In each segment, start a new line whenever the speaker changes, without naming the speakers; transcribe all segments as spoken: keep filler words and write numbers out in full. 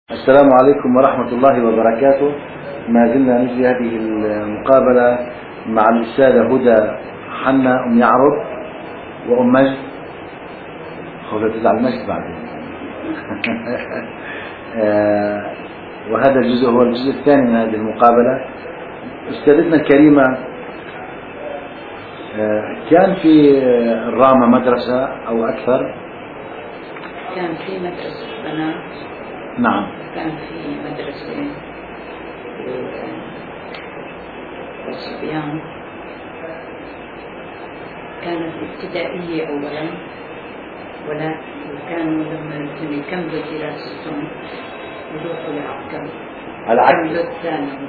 السلام عليكم ورحمة الله وبركاته. ما زلنا نجري هذه المقابلة مع الأستاذة هدى حنا أم يعرب وأم مجد. خوفت تزعل مجد بعدين. وهذا الجزء هو الجزء الثاني من هذه المقابلة. أستاذتنا الكريمة، كان في الرامة مدرسة أو أكثر؟
كان في مدرسة بنات.
نعم.
كان في مدرسة للصبيان. كانت ابتدائية أولا، ولكن كانوا لما يكملوا دراستهم يروحوا لعكا
على
يكملوا الثانوي.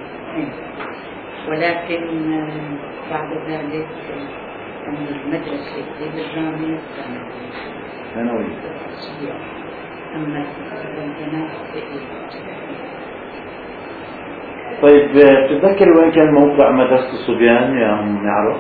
ولكن بعد ذلك أن المدرسة بالرامية الثانوية
ثانوي.
أما البنات
طيب، تتذكر وين كان موقع مدرسة الصبيان يا أم يعرف؟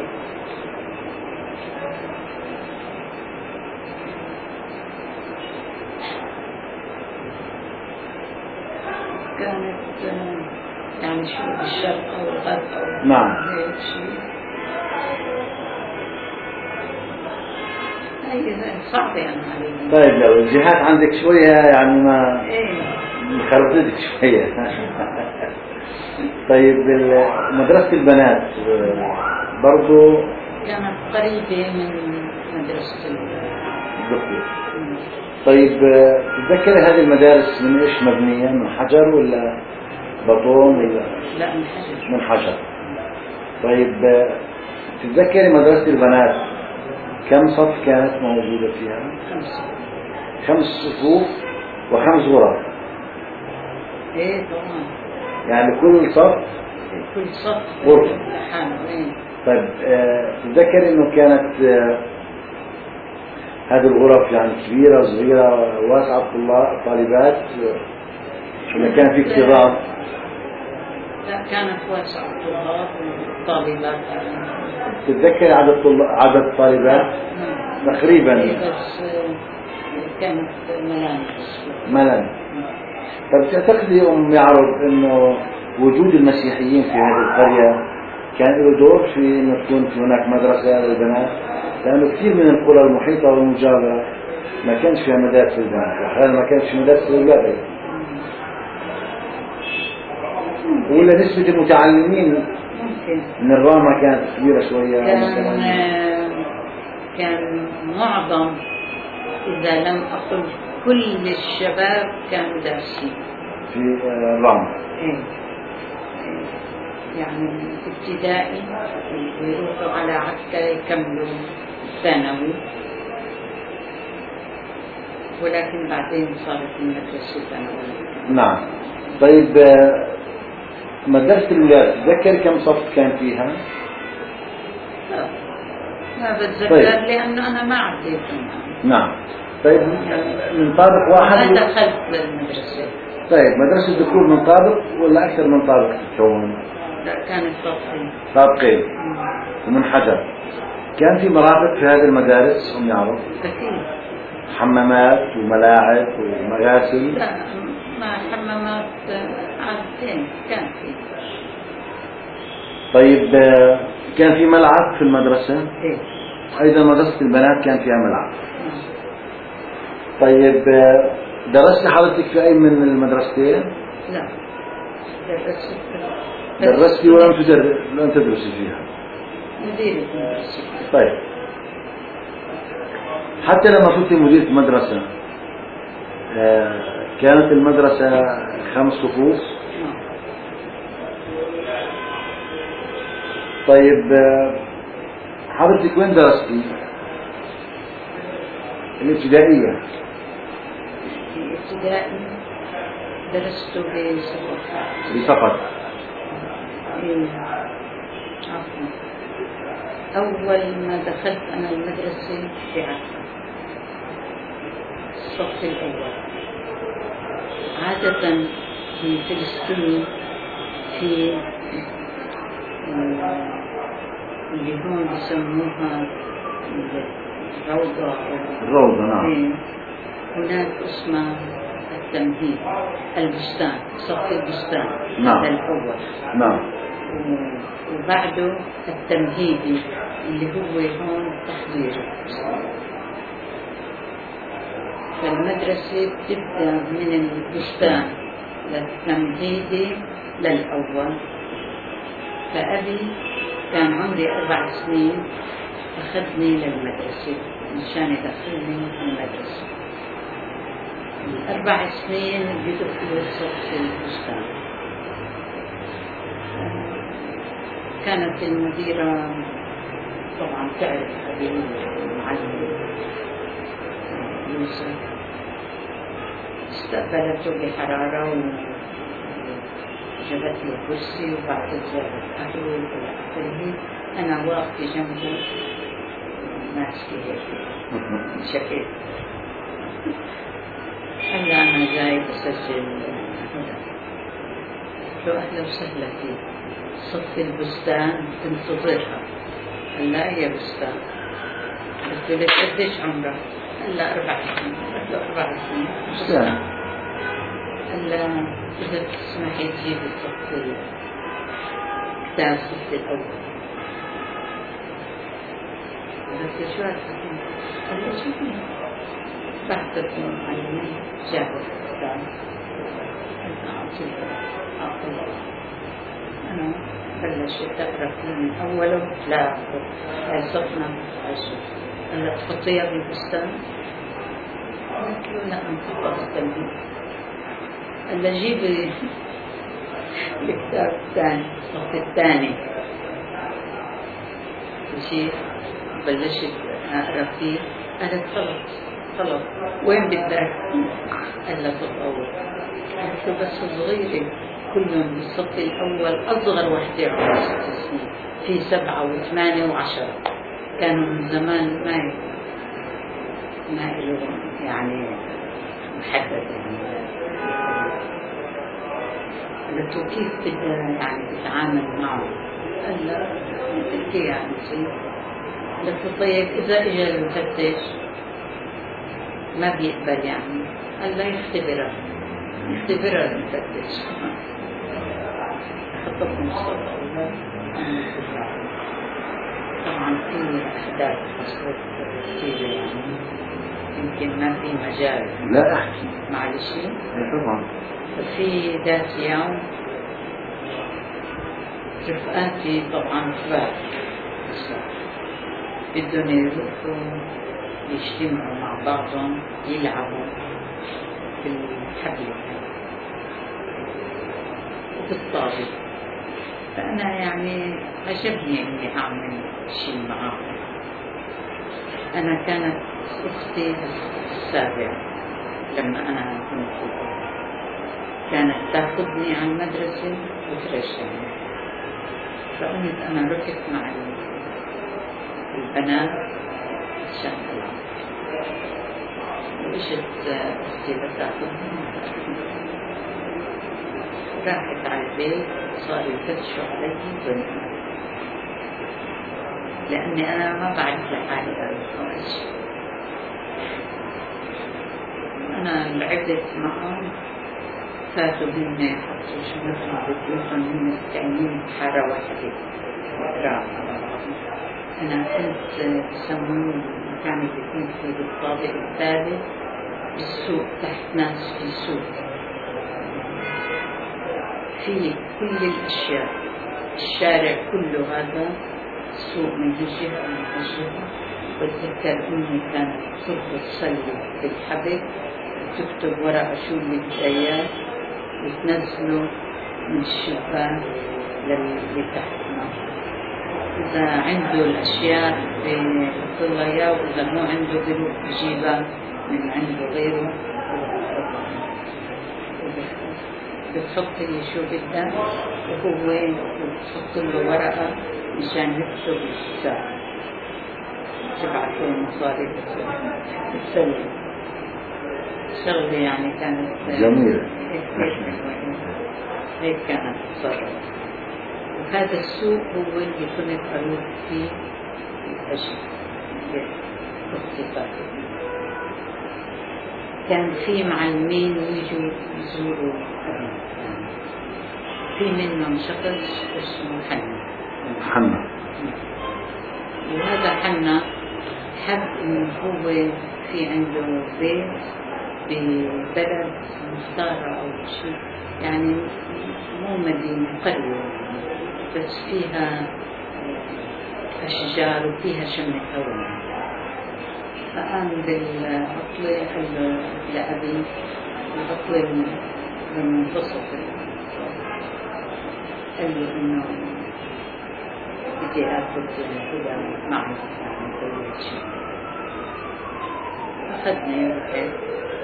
كانت يعني شو بالشرق أو الغرب أو
نعم.
هيك شيء. صعب يعني علينا.
طيب، لو الجهات عندك شوية يعني ما
ايه
خربتك شوية. طيب، مدرسة البنات برضو
كانت قريبة من مدرسة
الدكتور. طيب، تتذكري هذه المدارس من ايش مبنية؟ من حجر ولا بطون ولا؟
لا، من حجر.
من حجر. طيب، تتذكري مدرسة البنات كم صف كانت موجودة فيها؟
خمسة.
خمس صفوف وخمس غرف.
ايه طبعا.
يعني كل صف
كل صف
غرفة.
لحاله. ايه.
طيب، آه، تتذكر انه كانت آه، هذه الغرف يعني كبيرة صغيرة واسعة الطلاب الطالبات ولا كان في اكتظاظ؟
لا، كانت واسعة الطلاب والطالبات.
تتذكر عدد طلاب عدد الطالبات؟ تقريبا.
إيه بس كانت ملان.
ملان. طيب، تعتقدي يا أم يعرب انه وجود المسيحيين في هذه القرية كان له دور في انه تكون في هناك مدرسة للبنات؟ لأنه كثير من القرى المحيطة والمجاورة ما كانش فيها مدارس للبنات، وأحيانا ما كانش مدارس للولاد. ولا نسبة المتعلمين
ممكن.
من الرامة كانت كبيرة شوية؟
كان كان معظم، إذا لم أقل كل الشباب كانوا دارسين
في الرامة.
إيه. يعني ابتدائي ويروحوا على عكا يكملوا ثانوي، ولكن بعدين صارت المدرسة ثانوية.
نعم. طيب، مدرسة الولاد تذكر كم صف كان فيها؟
لا، ما بتذكر.
طيب.
لأنه أنا ما عديت.
نعم. طيب، من طابق واحد؟
ما دخلت للمدرسة.
طيب، مدرسة الذكور من طابق ولا أكثر من طابق تتكون؟
لا، كانت طابقين.
طابقين ومن حجر. كان في مرافق في هذه المدارس أم يعرف؟
أكيد.
حمامات وملاعب ومغاسل؟
لا، ما حمامات عادتين كان في.
طيب، كان في ملعب في المدرسة؟
إيه.
أيضا مدرسة البنات كان فيها ملعب.
نعم.
طيب، درست حضرتك في أي من المدرستين؟
لا، درست.
درستي ولم تدر... لم تدرسي فيها؟
مديرة مدرسة.
طيب، حتى لما كنت مديرة مدرسة كانت المدرسة خمس صفوف؟
نعم.
طيب، حضرتك وين درستي؟ الابتدائية.
في ابتدائي درست بسقط.
بسقط.
إيه. عفوا. أول ما دخلت أنا المدرسة في عكا الصف الأول. عادة في فلسطين في اللي هون بسموها الروضة.
الروضة. نعم.
إيه. هناك اسمها التمهيد البستان، صف البستان
نعم.
الأول.
نعم.
وبعده التمهيدي اللي هو هون تحضير البستان. فالمدرسة بتبدأ من البستان للتمهيدي للأول. فأبي كان عمري أربع سنين أخذني للمدرسة مشان يدخلني المدرسة. الأربع سنين بدخلوا صف البستان. كانت المديرة طبعا تعرف أبي المعلم يوسف، استقبلته بحرارة وجابت له كرسي وبعدت جابت قهوة إلى آخره. أنا واقفة جنبه ماسكة هيك شكيت. هلا أنا جاي بسجل هنا. قلت له أهلا وسهلا فيك، صف البستان تنتظرها. هلا يا بستان. قلت له قديش عمرك؟ هلا أربع سنين. قلت له أربع سنين بستان. هلا إذا تسمحي تجيبي صف الكتاب صف الأول. قلت له شو هالحكي؟ قال لي شوفي بحثت المعلمين جابوا الكتاب. أنا أعطيها أعطيها أنا بلشت أقرأ فيه من أوله لا صفنا عشر. هلا تحطيها بالبستان؟ قلت له لا أنت بستان. هلا جيبي الكتاب الثاني الصف الثاني. مشيت بلشت أقرأ فيه. قالت خلص خلص وين بدك؟ قال لك الأول. قلت له بس صغيرة كلهم بالصف الأول، أصغر وحدة عمرها ست سنين، في سبعة وثمانية وعشرة. كانوا من زمان ما ي... ما إلهم يعني محدد يعني. قلت له كيف بدها يعني تتعامل معه؟ قال لا مثل كيف يعني شيء. قلت له طيب إذا إجا المفتش ما بيقبل يعني؟ قال لا يختبرها يختبرها المفتش. خطبهم الصوت طبعا في أحداث حصلت كثيرة يعني يمكن ما في مجال.
لا أحكي
معلش.
طبعا.
في ذات يوم رفقاتي طبعا كبار بدهم يروحوا يجتمعوا مع بعضهم يلعبوا بالحبل وبالطابة. فأنا يعني عجبني إني أعمل شيء معاهم. أنا كانت أختي السابعة لما أنا كنت في الأول، كانت تأخذني على المدرسة وترجعني. فقمت أنا ركبت مع البنات عشان ألعب. وإجت أختي بتاخذني راحت على البيت، صاروا يفتشوا علي بنات لأني أنا ما بعرف لحالي أعرف شيء. أنا لعبت معهم، فاتوا هن حطوا شنطهم ببيوتهم، هن مستعملين بحارة واحدة راحوا. أنا كنت بسمون المكان اللي كنت فيه بالطابق الثالث بالسوق، تحت ناس في سوق في كل الأشياء، الشارع كله هذا سوق من هالجهة ومن هالجهة. بتذكر أمي كانت تربط سلة بالحبل وتكتب ورقة شو اللي بدايات وتنزله من الشباك للي تحتنا. إذا عنده الأشياء بيحط لها إياه، وإذا مو عنده بيروح بجيبها من عنده غيره. بتحط لي شو بدها وهو بتحط له ورقة مشان يكتب الحساب، تبعت له المصاري بتسوي شغلة يعني كانت
جميلة.
هيك كانت تصرف. وهذا السوق هو اللي كنت أروح فيه الأشياء باختصار. كان في معلمين يجوا يزوروا أبي، في منهم شخص اسمه حنا.
حنا.
وهذا حنا حب إنه هو في عنده بيت ببلد مختارة أو شيء، يعني مو مدينة، قرية بس فيها أشجار وفيها شمة هواء. فقام بالعطلة قال له لأبي العطلة المنتصفة، قال له إنه بدي آخذ كذا معي يعني كل شيء. أخذني ورحت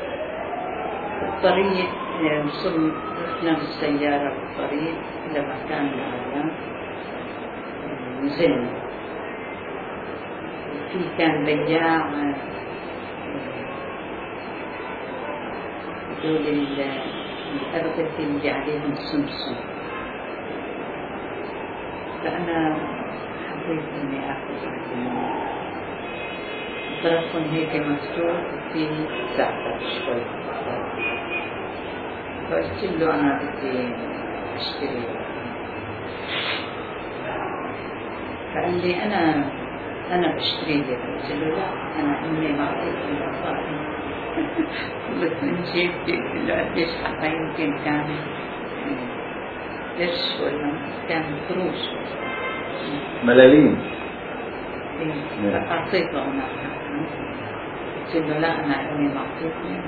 الطريق، وصلنا رحنا بالسيارة بالطريق لمكان معين نزلنا. في كان بياع دول الأرغفة اللي عليهم سمسم، فأنا حبيت إني آخذ واحدة طرفهم هيك مفتوح وفي زعتر شوي، فقلت له أنا بدي أشتري. فقال لي أنا أنا بشتري لك. قلت له لا، أنا أمي ما أعطيتني الأطاعي. طلعت من جيبتي قلت له قديش حقها؟ يمكن كان قرش ولا كان قروش
ملاليم.
إيه، فأعطيته أنا. قلت له لا، أنا أمي ما أعطيتني.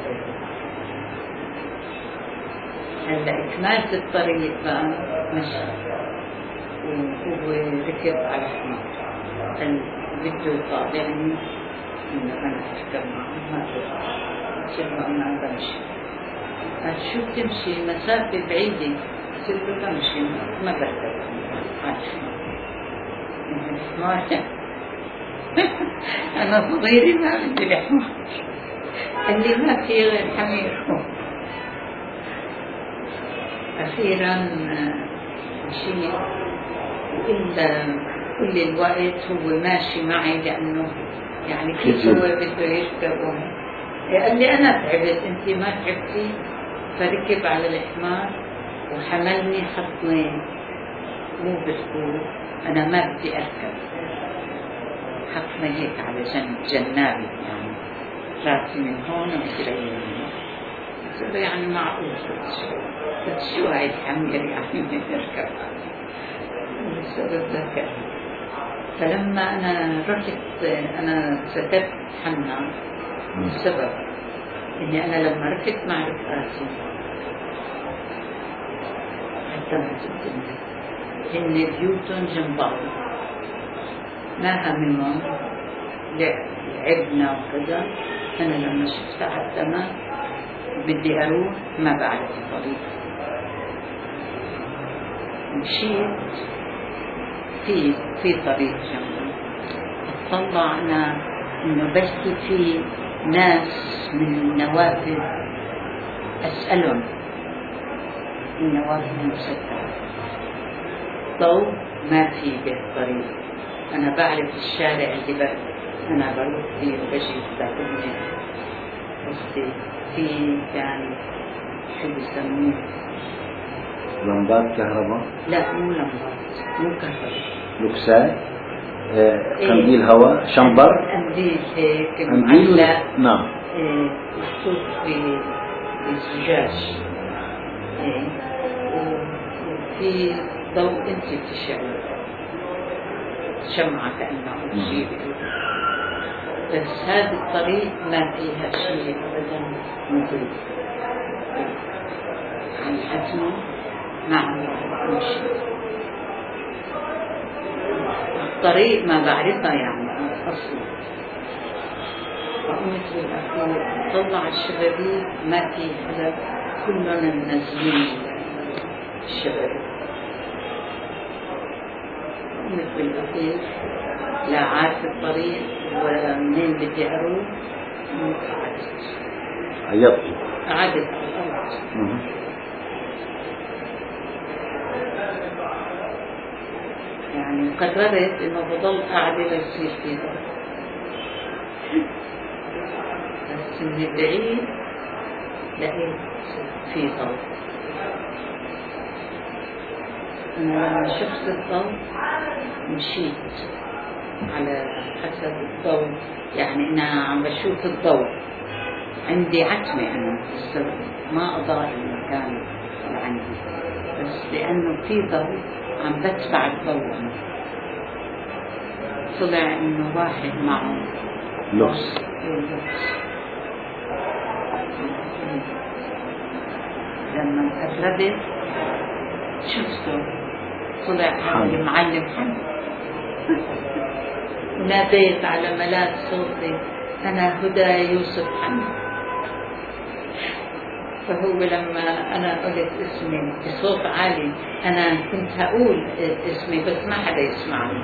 هلا إكمالة الطريق بقى مشى وهو ركب على حمار، قال بده يطالعني إنه أنا أركب معه، ما أقدر. قلت له أنا بمشي. قال شو بتمشي؟ مسافة بعيدة. قلت له بمشي ما بركب على الحمار. أنا صغيرة ما بدي الحمار. قال لي ما في غير حمير. أخيرا مشيت، إلا كل الوقت هو ماشي معي لأنه يعني كيف هو بده يركب. قال لي أنا تعبت، أنت ما تعبتي؟ فركب على الحمار وحملني، حطني مو بالطول، أنا ما بدي أركب، حطني هيك على جنب جنابي، يعني راسي من هون ورجلي من هون. قلت له يعني معقول قلت شو هاي الحمير يعني يركب بسبب ذكاء. فلما أنا رحت أنا سكت حنا بسبب إني أنا لما ركبت مع رفقاتي اعتمدت الدنيا، هن بيوتهم جنب بعض ما هممهم لعبنا وكذا. أنا لما شفتها حتى ما بدي أروح ما بعرف الطريق، مشيت في في طريق جنبي، اطلع أنا إنه بلكي في ناس من النوافذ، أسألهم النوافذ مسكرة، ضوء ما في بالطريق. أنا بعرف الشارع اللي بقى أنا بروح فيه وبجي بتاخذني أختي في كان شو بيسموه
لمبات كهرباء؟
لا مو لمبات، مو كهرباء،
لوكسات، قنديل إيه؟ هواء، شمبر،
قنديل هيك
معلق، نعم،
محطوط في الزجاج، إيه؟ وفي ضوء انت بتشعل شمعة كأنه شيء. بس هذا الطريق ما فيها شيء أبدا نظيف، عن حزمه ما عم مشي. الطريق ما بعرفها يعني أصلا. فقمت بالأخير طلع الشبابيك ما في حدا، كلنا منزلين الشبابيك. قمت بالأخير لا عارف الطريق ولا منين بدي أروح، قعدت
عيطت
قعدت على الأرض. يعني قررت إنه بضل قاعدة ليصير في ضرب، بس بس من بعيد لقيت في ضوء. أنا لما شفت الضوء مشيت على حسب الضوء، يعني أنا عم بشوف الضوء، عندي عتمة أنا ما أضاء المكان اللي عندي، بس لأنه في ضوء عم بتبع الضوء أنا. طلع إنه واحد معه
لص.
لما قربت شفته طلع المعلم حمد. وناديت على ملاك صوتي أنا هدى يوسف حمد. فهو لما أنا قلت اسمي بصوت عالي، أنا كنت هقول اسمي بس ما حدا يسمعني.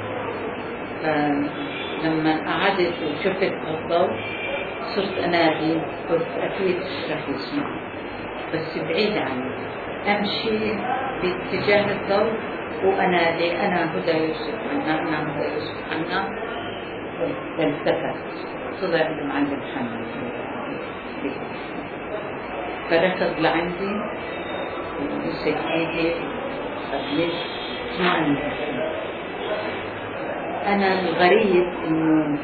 فلما قعدت وشفت الضوء صرت أنادي، قلت أكيد رح يسمع بس بعيد عني. أمشي باتجاه الضوء وأنادي أنا هدى يوسف حنا، أنا هدى يوسف حنا. والتفت طلع المعلم حنا، فركض لعندي ومسك ايدي وخليت اسمعني. انا الغريب انه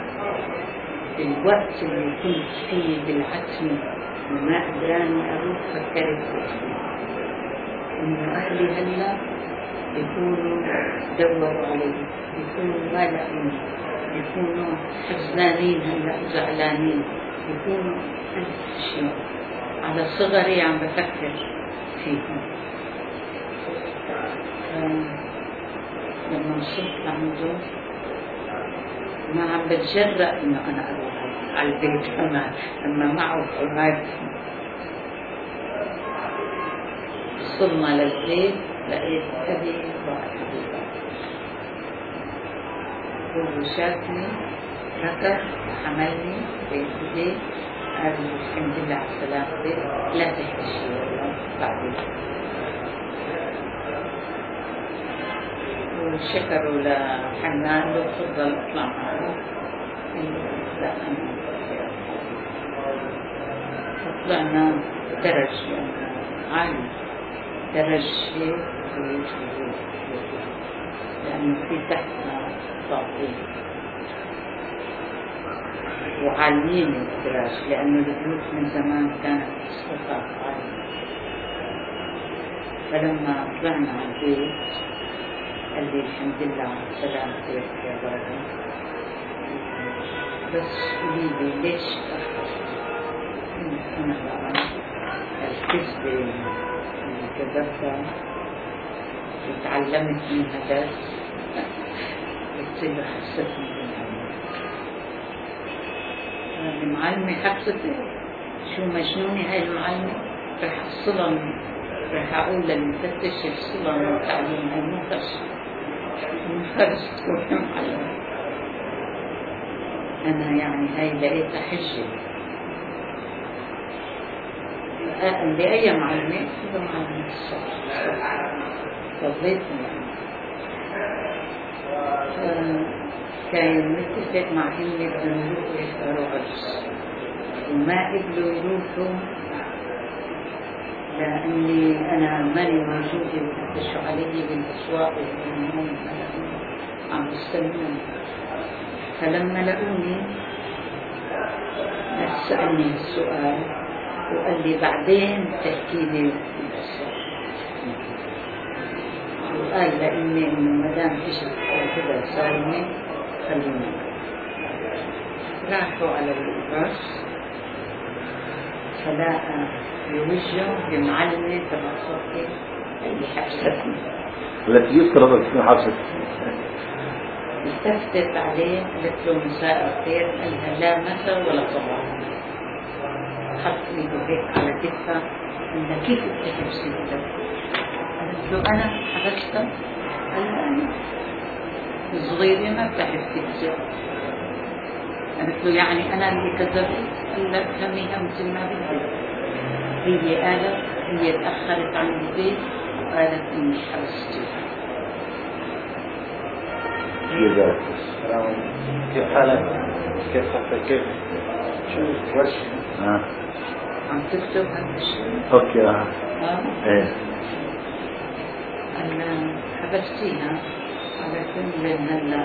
الوقت اللي كنت فيه بالعتمة وما قدراني اروح، فكرت انه اهلي هلا يكونوا دوروا علي، يكونوا ما لقوني، يكونوا حزنانين هلا وزعلانين، يكونوا ألف شيء. على صغري عم بفكر فيهم. لما وصلت لعنده ما عم بتجرأ انه انا اروح على البيت كمان لما معه حماية. وصلنا للبيت لقيت ابي وابي، هو شافني ركض وحملني بيدي، قال الحمد لله على السلامة، لا تحكي شيء والله بعدين. وشكروا لحنان له تفضل اطلع معه. لا أنا طلعنا درج عالي، درج هيك لأنه في تحتنا طاقين وعاليين الدراج، لأنه البيوت من زمان كانت سقف عالية. فلما طلعنا على البيت قال لي الحمد لله على سلامتك يا بابا، بس قولي لي ليش تأخرت؟ أنا طبعا الكذبة اللي كذبتها وتعلمت منها درس، قلت له حبستني بالعلم. المعلمة حبستي؟ شو مجنونة هاي المعلمة؟ رح أفصلها، رح أقول للمفتش يفصلها من التعليم، هاي مو فرش، مو فرش تكون معلمة. أنا يعني هاي لقيتها حجة. لأي معلمة؟ هذا معلمة الصبر، فضيتني يعني. كان متفق مع إني بدهم يروحوا يحضروا عرس وما قبلوا يروحوا لأني أنا ماني موجودة وفتشوا علي بالأسواق وهم عم يستنوني. فلما لقوني سألني السؤال وقال لي بعدين تحكي لي بالأسواق، وقال لإني إنه مدام إجت كذا صايمة خلوني. راحوا على العرس فلاقى بوجهه بمعلمة تبع صوتي اللي حبستني،
التي يفترض أن تكون حبستك.
التفتت عليه قالت له مساء الخير، قالها لا مساء ولا صباح. حط ايده هيك على كتفها، قالها كيف بتحبسي كده؟ قالت له أنا حبستها؟ قال لها أنا صغيرة ما بتعرف تكذب. قالت له يعني أنا اللي كذبت؟ قال لها فهميها مثل ما بدك. هي قالت هي تأخرت عن البيت وقالت إني حبستها.
كيف حالك؟ كيف صحتك؟ كيف؟ شو ورش؟ آه.
عم تكتب هذا الشيء؟
اوكي. اه
اه
ايه
أنا حبستيها على كل هلا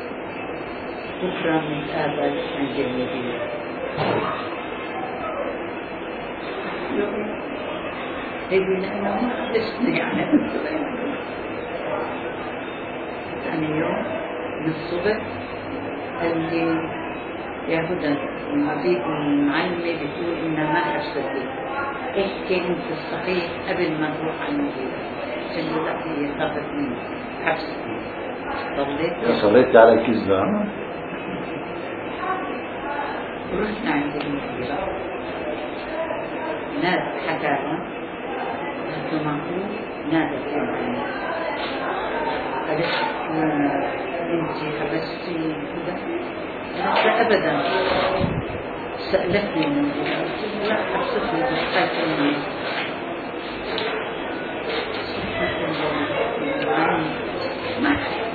بكرة نتقابل عند المدير. هيك لأنه ما حبستني يعني ثاني يوم من الصبح قال لي يا هدى المعلمة بتقول إنها ما حبستك، احكي أنت الصحيح قبل ما تروح على المدير. قلت له لا هي خافت مني حبستني. ضليت
صليت على الكذبة.
رحنا عند المدير ناد حكاها قلت له معقول نادت يعني قالت انت حبستي كذا؟ قالت لا ابدا. سألتني المدير قلت له لا حبستني بس خايفة مني. ما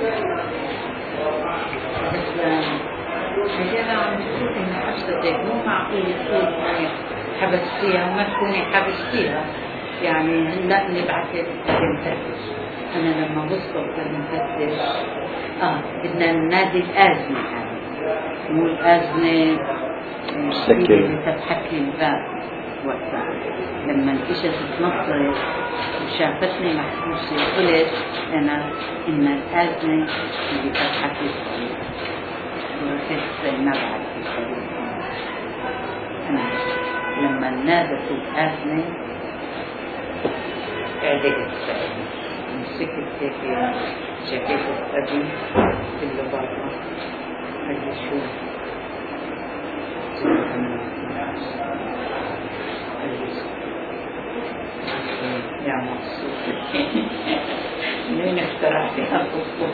هي عم تقول إنها حبستك، مو معقول تقول إني حبستيها وما تكوني حبستيها. يعني هلا نبعث للمفتش. أنا لما وصلت للمفتش آه بدنا ننادي الأزمة، هذه مو الأزمة اللي فتحت لي الباب وقتها. لما الإشي تتنطرت وشافتني محبوسة قلت أنا إن الأزمة اللي فتحت لي الطريق. ورحت نبعث في الطريق. أنا لما نادت الأزمة عدلت سعيد مسكت هيك جاكيتة أبي في اللي برا. قال لي شو؟ يا مقصود منين اخترعتي هالقصة؟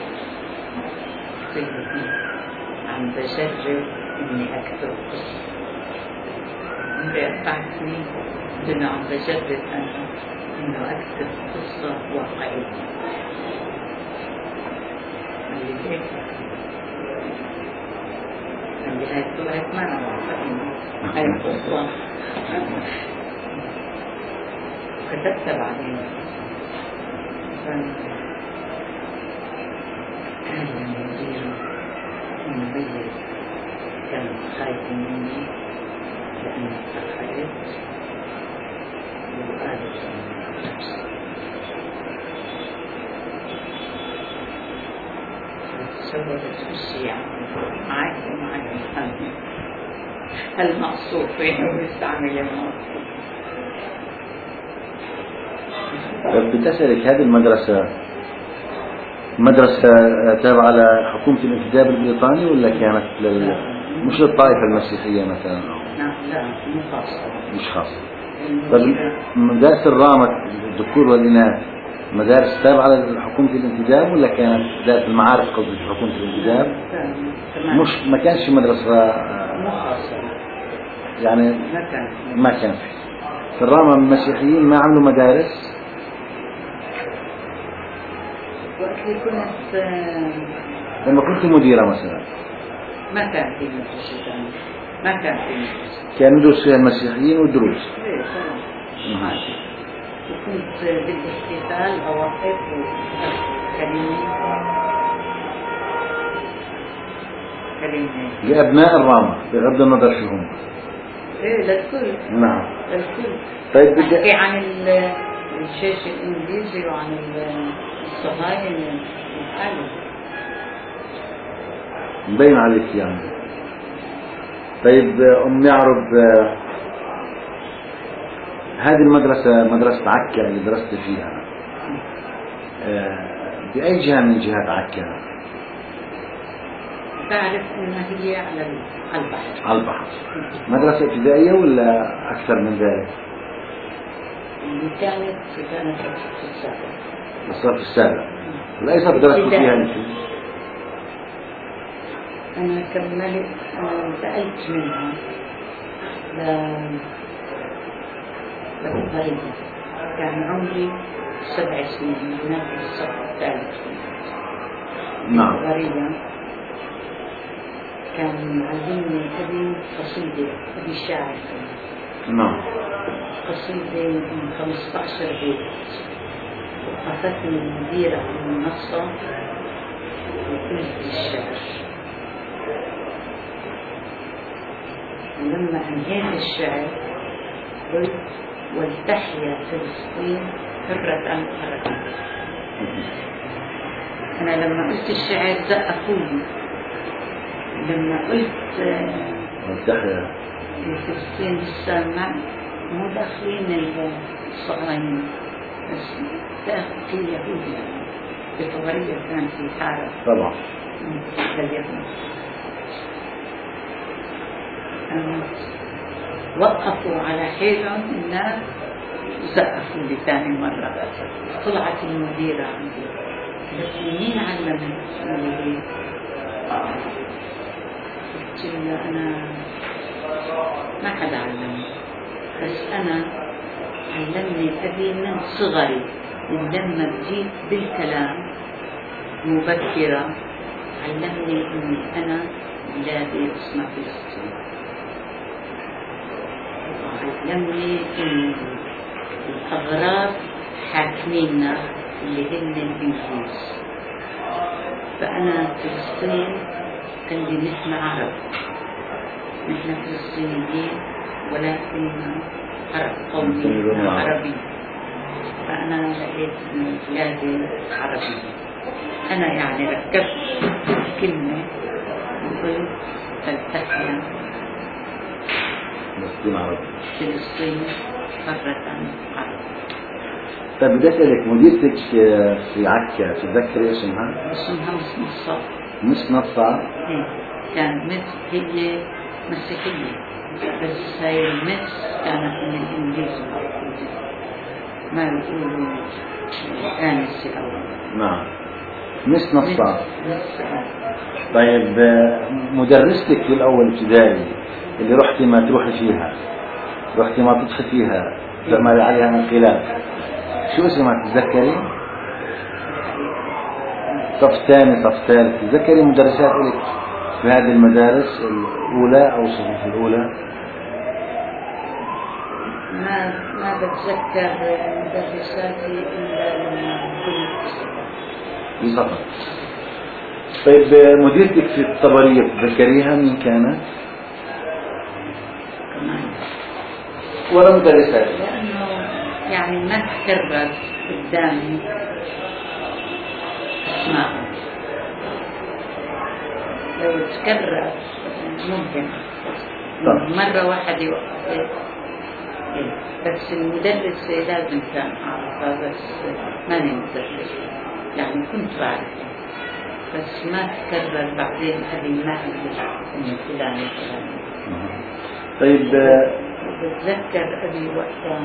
سيدي عم بجرب اني اكتب قصة. عمري اربع سنين كنت عم بجرب انا انه اكتب قصة واقعية. قال لي هيك قال لي هاي طلعت ما انا واقعية، هاي قصة. كتبت بعدين كان المدير المميز كان خايف مني لأني اتأخرت وقالت نفسي تصورت وشي معك ومعك المقصود فيه ويستعمل المقصود.
بدي أسألك، هذه المدرسة مدرسة تابعة لحكومة الانتداب البريطاني ولا كانت لل... مش للطائفة المسيحية مثلا؟
لا لا مو خاصة.
مش خاصة. طيب مدارس الرامة الذكور والإناث مدارس تابعة لحكومة الانتداب ولا كانت مدارس المعارف قصدي في حكومة الانتداب؟ مش ما كانش مدرسة
مو خاصة
يعني
ما كان
ما كان في في الرامة المسيحيين ما عملوا مدارس.
وقت اللي كنت
لما كنت مديرة مثلا
ما كان في مدرسة، ما كان في مدرسة،
كانوا يدرسوا فيها المسيحيين والدروس.
ايه طبعا عادي. وكنت بالاحتفال أوقف كلمة كلمة
لأبناء الرامة بغض النظر شو هم.
ايه للكل.
نعم
للكل.
طيب بدي
أحكي عن الجيش الإنجليزي وعن الصهاينة الحالي.
مبين عليك يعني. طيب أم يعرب، هذه المدرسة مدرسة عكا اللي درست فيها بأي جهة من جهات عكا؟
بعرف إنها هي على البحر.
على البحر. مدرسة ابتدائية ولا أكثر من ذلك؟
اللي كانت كانت في السابع.
الصف السابع. الأي صف درست فيها أنت؟
أنا كملت، أنا انتقلت منها ل لبريدة. كان عمري سبع سنين هناك في الصف الثالث.
نعم.
بريدة كان يعلمني أبي قصيدة، أبي شاعر
نعم.
قصيدة من خمسة عشر بيت، وقفتني المديرة على المنصة وقلت الشعر. ولما أنهيت الشعر قلت: ولتحيا فلسطين حرة حرة. أنا لما قلت الشعر زقفوني، لما قلت
ولتحيا
فلسطين لسه مو داخلين الصهاينة، بس داخل في يهود يعني بطبرية كان في حارة
طبعا
لليهود. وقفوا على حيلهم الناس، زقفوا لي ثاني مرة. طلعت المديرة عندي قالت لي: مين علمك؟ قلت لها: أنا ما حدا علمني، بس أنا علمني أبي من صغري، ولما بديت بالكلام مبكرة علمني إني أنا بلادي اسمها فلسطين، علمني إن الأغراب حاكميننا اللي هن الإنجليز، فأنا فلسطين عندي نحن عرب، نحن فلسطينيين ولكننا عرب، قومية عربية، فأنا لقيت إن بلادي عربية. أنا يعني ركبت كلمة وقلت: فلتحيا
فلسطين عربي،
فلسطين حرة عرب.
طيب بدي أسألك، مديرتك في عكا تتذكري اسمها؟
اسمها مس نصار.
مس نصار؟
ايه، كان مس هي مسيحية، بس هاي المس كانت من الإنجليز ما يقولوا آنسة أو
نعم، مس نصار.
مس.
طيب مدرستك في الأول ابتدائي اللي رحتي ما تروحي فيها، رحتي ما تدخلي فيها، تعمل عليها انقلاب، شو اسمها تتذكري؟ صف ثاني صف ثالث، تتذكري مدرسات لك في هذه المدارس الأولى أو الصفوف الأولى؟
ما ما بتذكر مدرساتي إلا لما كنت
في صفر. طيب مديرتك في الطبرية تتذكريها مين كانت؟
كمان
ولا مدرسات؟
لأنه يعني ما تكرر قدامي اسمائهم، لو تكرر ممكن مرة واحدة وقفت، بس المدرسة لازم كان أعرفها، بس ماني مدرسة يعني كنت بعرفها، بس ما تكرر بعدين أبي ما أدري إنه فلان فلان.
طيب
بتذكر أبي وقتها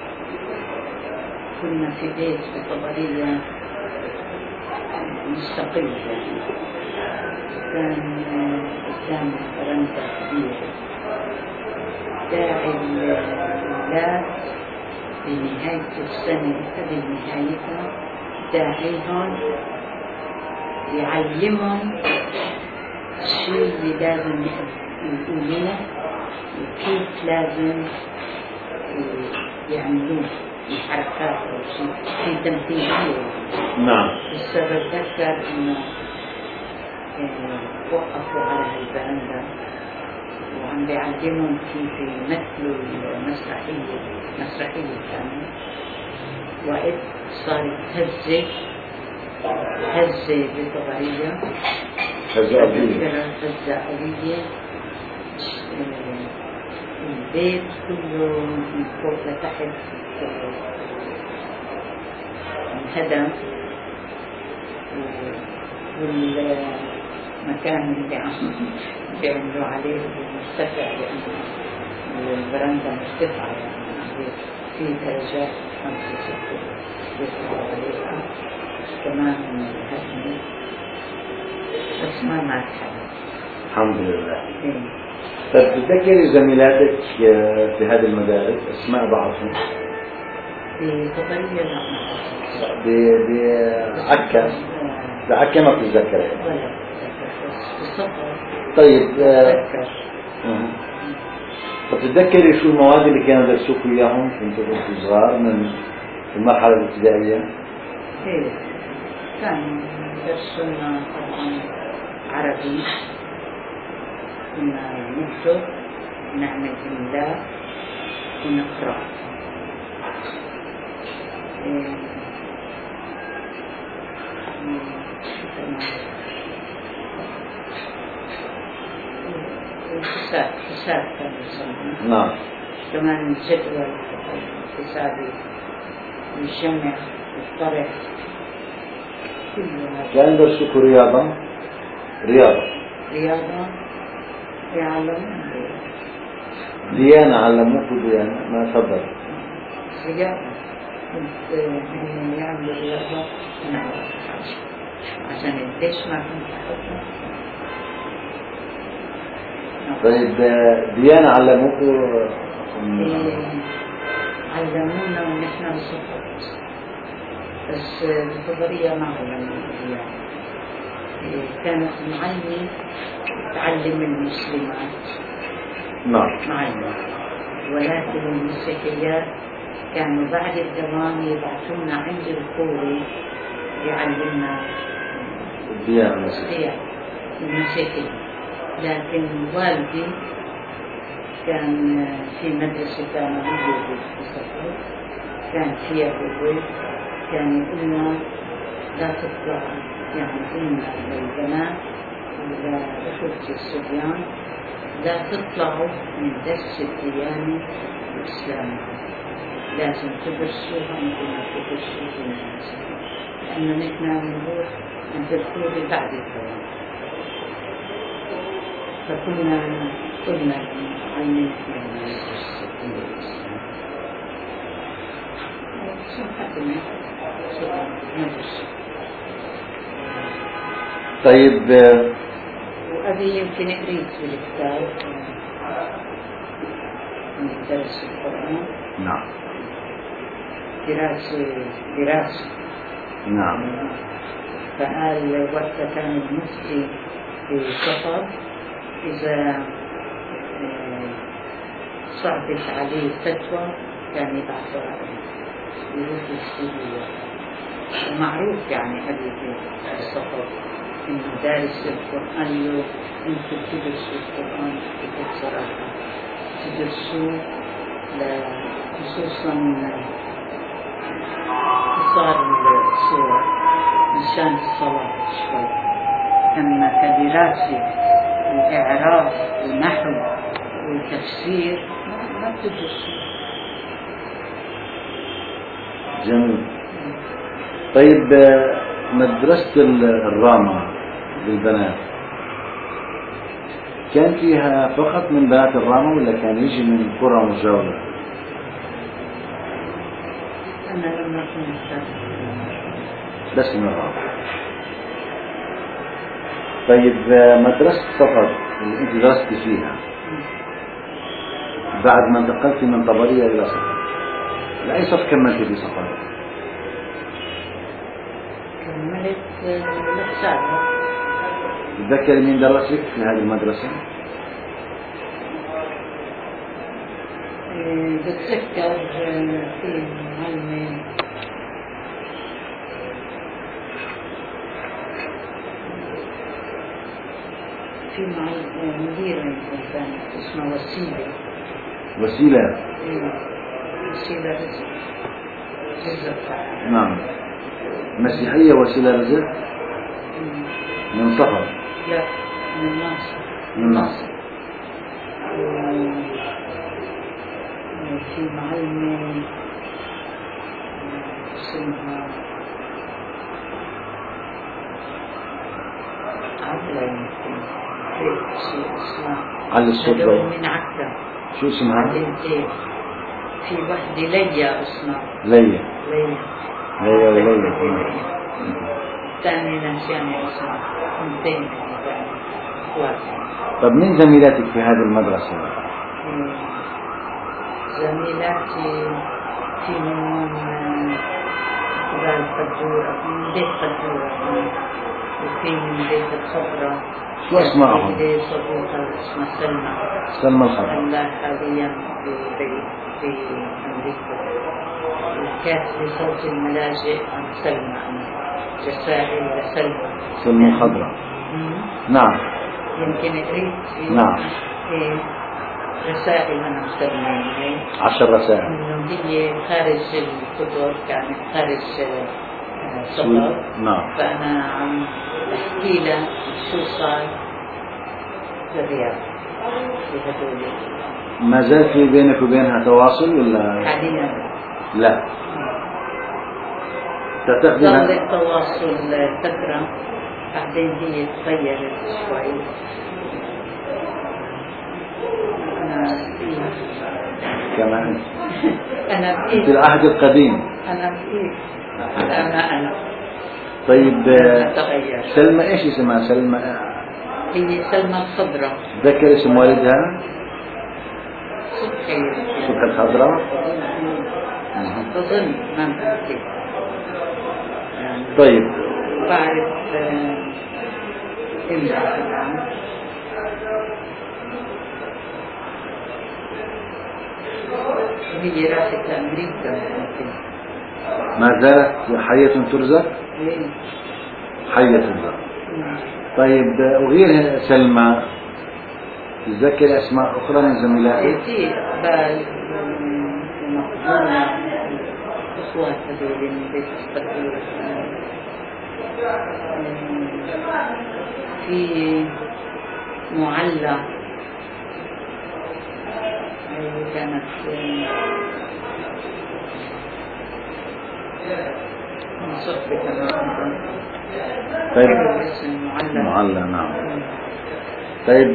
كنا في بيت بطبرية مستقل يعني، كان قدام برندة كبيرة، داعي الولاد بنهاية السنة قبل نهايتها داعيهم يعلمهم الشيء اللي لازم يقولوه وكيف لازم يعملوه، الحركات أو شيء في تمثيلية.
نعم.
بس بتذكر إنه وقفوا على هالبرندة وعم بيعلمهم كيف يمثلوا المسرحية، مسرحية كانت، وقت صارت هزة هزة بطبيعية،
هزة قوية،
هزة قوية، البيت كله من فوق لتحت انهدم، والمكان اللي عم بيعملوا عليه مرتفع لأنه البرندة مرتفعة يعني في درجات خمسة ستة بيطلعوا عليها كمان هدمت، بس ما مات حدا الحمد لله.
طيب تتذكري زميلاتك في هذه المدارس اسماء بعضهم؟
في طبرية لا،
بعكا بعكا ما بتتذكري؟
ولا بتذكر، بس في الصفر
طيب آه،
أتذكر.
آه. طب تتذكري شو المواد اللي كانوا يدرسوك إياهم كنتوا كنتوا صغار من المرحلة الابتدائية؟
إيه كان درسنا طبعا عربي، كنا نكتب نعمل إملاء ونقرأ. إيه. الحساب حساب كان يسمونه.
نعم.
كمان جدول حسابي والجمع والطرح كل هذا.
كان درسوك رياضة؟ رياضة
رياضة يعلمون
ديانة علموك ديانة ما تفضل.
رياضة كنت إنه يعملوا رياضة أنا أعرف عشان ليش ما كنت أحبها.
طيب آه، ديانة علموك
إيه، علمونا ونحن بصفات، بس الخبرية ما علمونا يعني. إيه، كانت معلمة تعلم المسلمات
نعم.
معلمة، ولكن المسيحيات كانوا بعد الدوام يبعثونا عند القوري يعلمنا
الديانة المسيحية.
المسيحية. لكن والدي كان في مدرسة ثانوية في صفر، كان فيها بالبيت كان يقول لنا لا تطلع، يعني قلنا للبنات ولأخوتي الصبيان لا تطلعوا من درس الديانة الإسلامية، لازم تدرسوها مثل ما تدرسوا في المدرسة، لأنه نحن نروح عند الكوري بعد الدوام. فكنا قلنا للمعلم لما ندرس الدين الإسلامي سمحتنا ندرس.
طيب آه،
وأبي يمكن قريت بالكتاب من درس القرآن
نعم.
دراسة دراسة
نعم.
فقال وقت كان المفتي في سفر إذا صعبت عليه فتوى كان يبعث يروح السورية. ومعروف يعني أبي في السفر إنه دارس القرآن له أنتم تدرسوا القرآن بكل صراحة تدرسوه خصوصا قصار الصور مشان الصلاة شوي، أما كدراسة وإعراب ونحو وتفسير ما بتدرسوا.
جميل. طيب آه، مدرسة الرامة للبنات كان فيها فقط من بنات الرامة ولا كان يجي من قرى مجاورة؟
أنا لما كنت
بس من الرامة. طيب آه، مدرسة صفر اللي انت درستي فيها بعد ما انتقلتي من طبرية إلى صفر، لأي صف كملتي في صفر؟
كملت لساتها.
تتذكري مين درسك في هذه المدرسة؟
بتذكر في معلمة في معلمة مديرة كانت اسمها وسيلة.
وسيلة.
وسيلة رزق. رزق.
نعم. مسيحية وسيلة رزق من صفر.
لا من ناصر.
من ناصر.
في معلمة اسمها عبلة يمكن هيك شيء اسمها.
على الصوت
هذول من عكا.
شو اسمها؟
بنتين. في وحدة ليا اسمها.
ليا.
ليا.
ليا وليا.
الثانية ناسياني اسمها. بنتين اخوات.
طب مين زميلاتك في هذه المدرسة؟
زميلاتي في منهم قبال قدورة من بيت قدورة وفي من بيت الخضراء.
شو اسمائهم؟
في صديقة اسمها سلمى.
سلمى الخضراء.
هلا حاليا في في أمريكا. الكاتبة صوت الملاجئ عن سلمى، رسائل لسلمى.
سلمى الخضراء. نعم.
يمكن قريت.
نعم.
إيه رسائل أنا مسلمة.
عشر رسائل.
إنه هي خارج الكتب، كانت خارج سفر.
نعم.
فأنا عم بحكي لها شو صار بالرياض في هدول.
ما زال في بينك وبينها تواصل ولا؟
حاليا
لا. تعتقد
ضل التواصل فترة، بعدين هي تغيرت شوي. أنا في
كمان
أنا
في
في
العهد القديم.
أنا في أنا أنا
طيب
تغير.
سلمى ايش اسمها؟ سلمى
هي سلمى الخضراء.
ذكر اسم والدها؟
صبحي.
صبحي الخضراء.
بظن ما متأكد.
طيب
بعرف إمرأة الآن. هي راحت لأمريكا.
ما زالت حية ترزق؟
إيه.
حية ترزق. طيب وغير سلمى تتذكر أسماء أخرى من زميلاتك؟
في إقبال ومقبولة، إخوات هذول من بيت الصديق. في معلى كانت من صحبة معلى.
طيب
معلى.
معلى نعم. طيب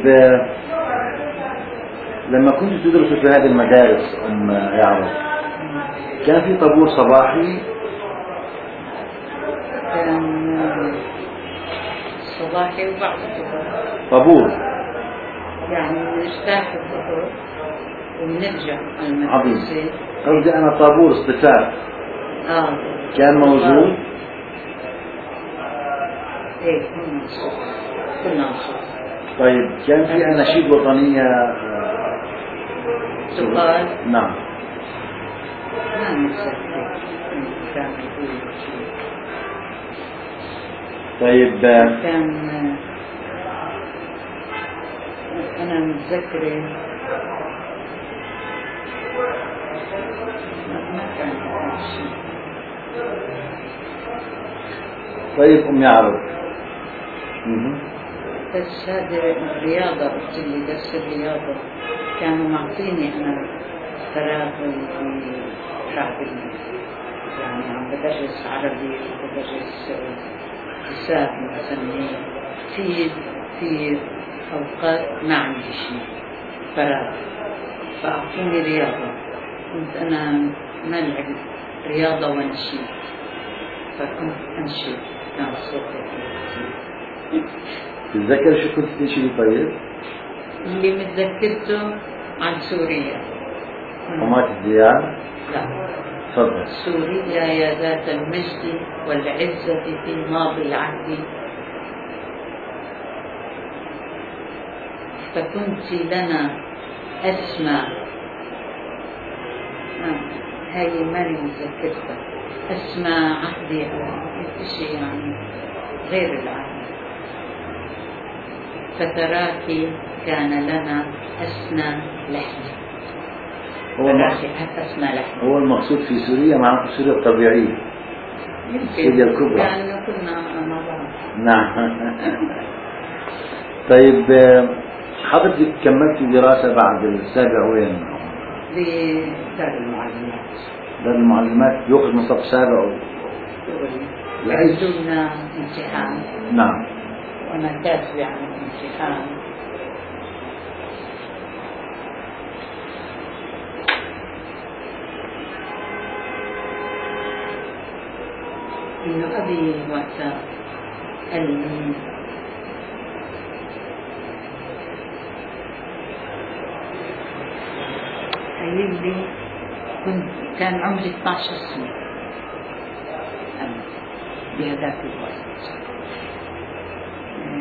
لما كنت تدرس في هذه المدارس أم يعرف كان في طابور صباحي؟
كان صباحي وبعد الظهر.
طابور
يعني بنرتاح الظهر وبنرجع على
عظيم.
المدرسة.
قصدي أنا طابور اصطفاف
اه
كان موجود؟
ايه كنا نصوص كنا نصوص.
طيب كان في أناشيد وطنية
تقال؟
نعم.
ما نتذكر كان يقول شيء.
طيب
كان أنا متذكرة ما كان يقول شيء.
طيب أم يعرف
بس هذه الرياضة، قلت لي درس الرياضة كانوا معطيني أنا فراغ في شعب، يعني عم بدرس عربي وبدرس حساب مثلا. في في أوقات ما عندي شيء فراغ فأعطوني رياضة. كنت أنا ما لعب رياضة ونشيد، فكنت أنشد. كان صوتي
تتذكر شو كنت تنشدي؟ طيب
اللي متذكرته عن سوريا.
حماة الديار.
لا
تفضل.
سوريا يا ذات المجد والعزة في ماضي العهد، فكنت لنا أسمى. آه. هاي ماني متذكرتها. أسمى عهدي أو شيء يعني غير العهد. فتراك كان لنا أسنى لحم.
هو المقصود
أسنى لحم.
هو المقصود في سوريا مع سوريا الطبيعية، سوريا الكبرى.
لأنه كنا مع بعض.
نعم. طيب حضرتك كملت دراسة بعد السابع وين؟
بدار المعلمات.
دار المعلمات يأخذ من صف سابع
يعدوا لنا امتحان.
نعم.
وأنا كاتبة عن الامتحان. إنه أبي وقتها قال لي قال لي كنت كان عمري اثني عشر سنة أنا بهذاك الوقت.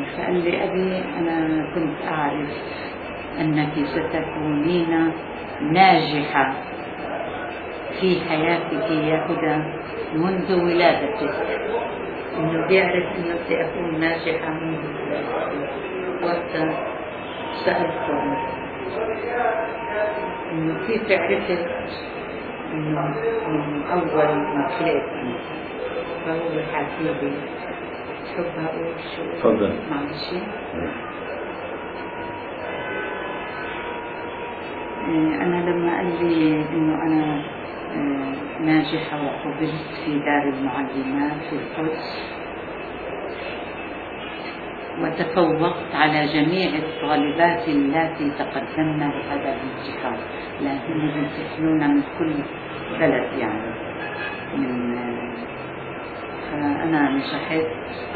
فقال لي أبي أنا كنت أعرف أنك ستكونين ناجحة في حياتك يا هدى منذ ولادتك، إنه بيعرف إنه بدي أكون ناجحة منذ ولادتك. وقت سألته إنه كيف عرفت إنه من أول ما خلقت أنا، فهو حكى لي. تحب أقول شو؟
تفضل.
معلش. أنا لما قال لي إنه أنا ناجحة وقبلت في دار المعلمات في القدس وتفوقت على جميع الطالبات اللاتي تقدمن لهذا الامتحان، لأنهم يمتحنون من كل بلد يعني من فأنا نجحت.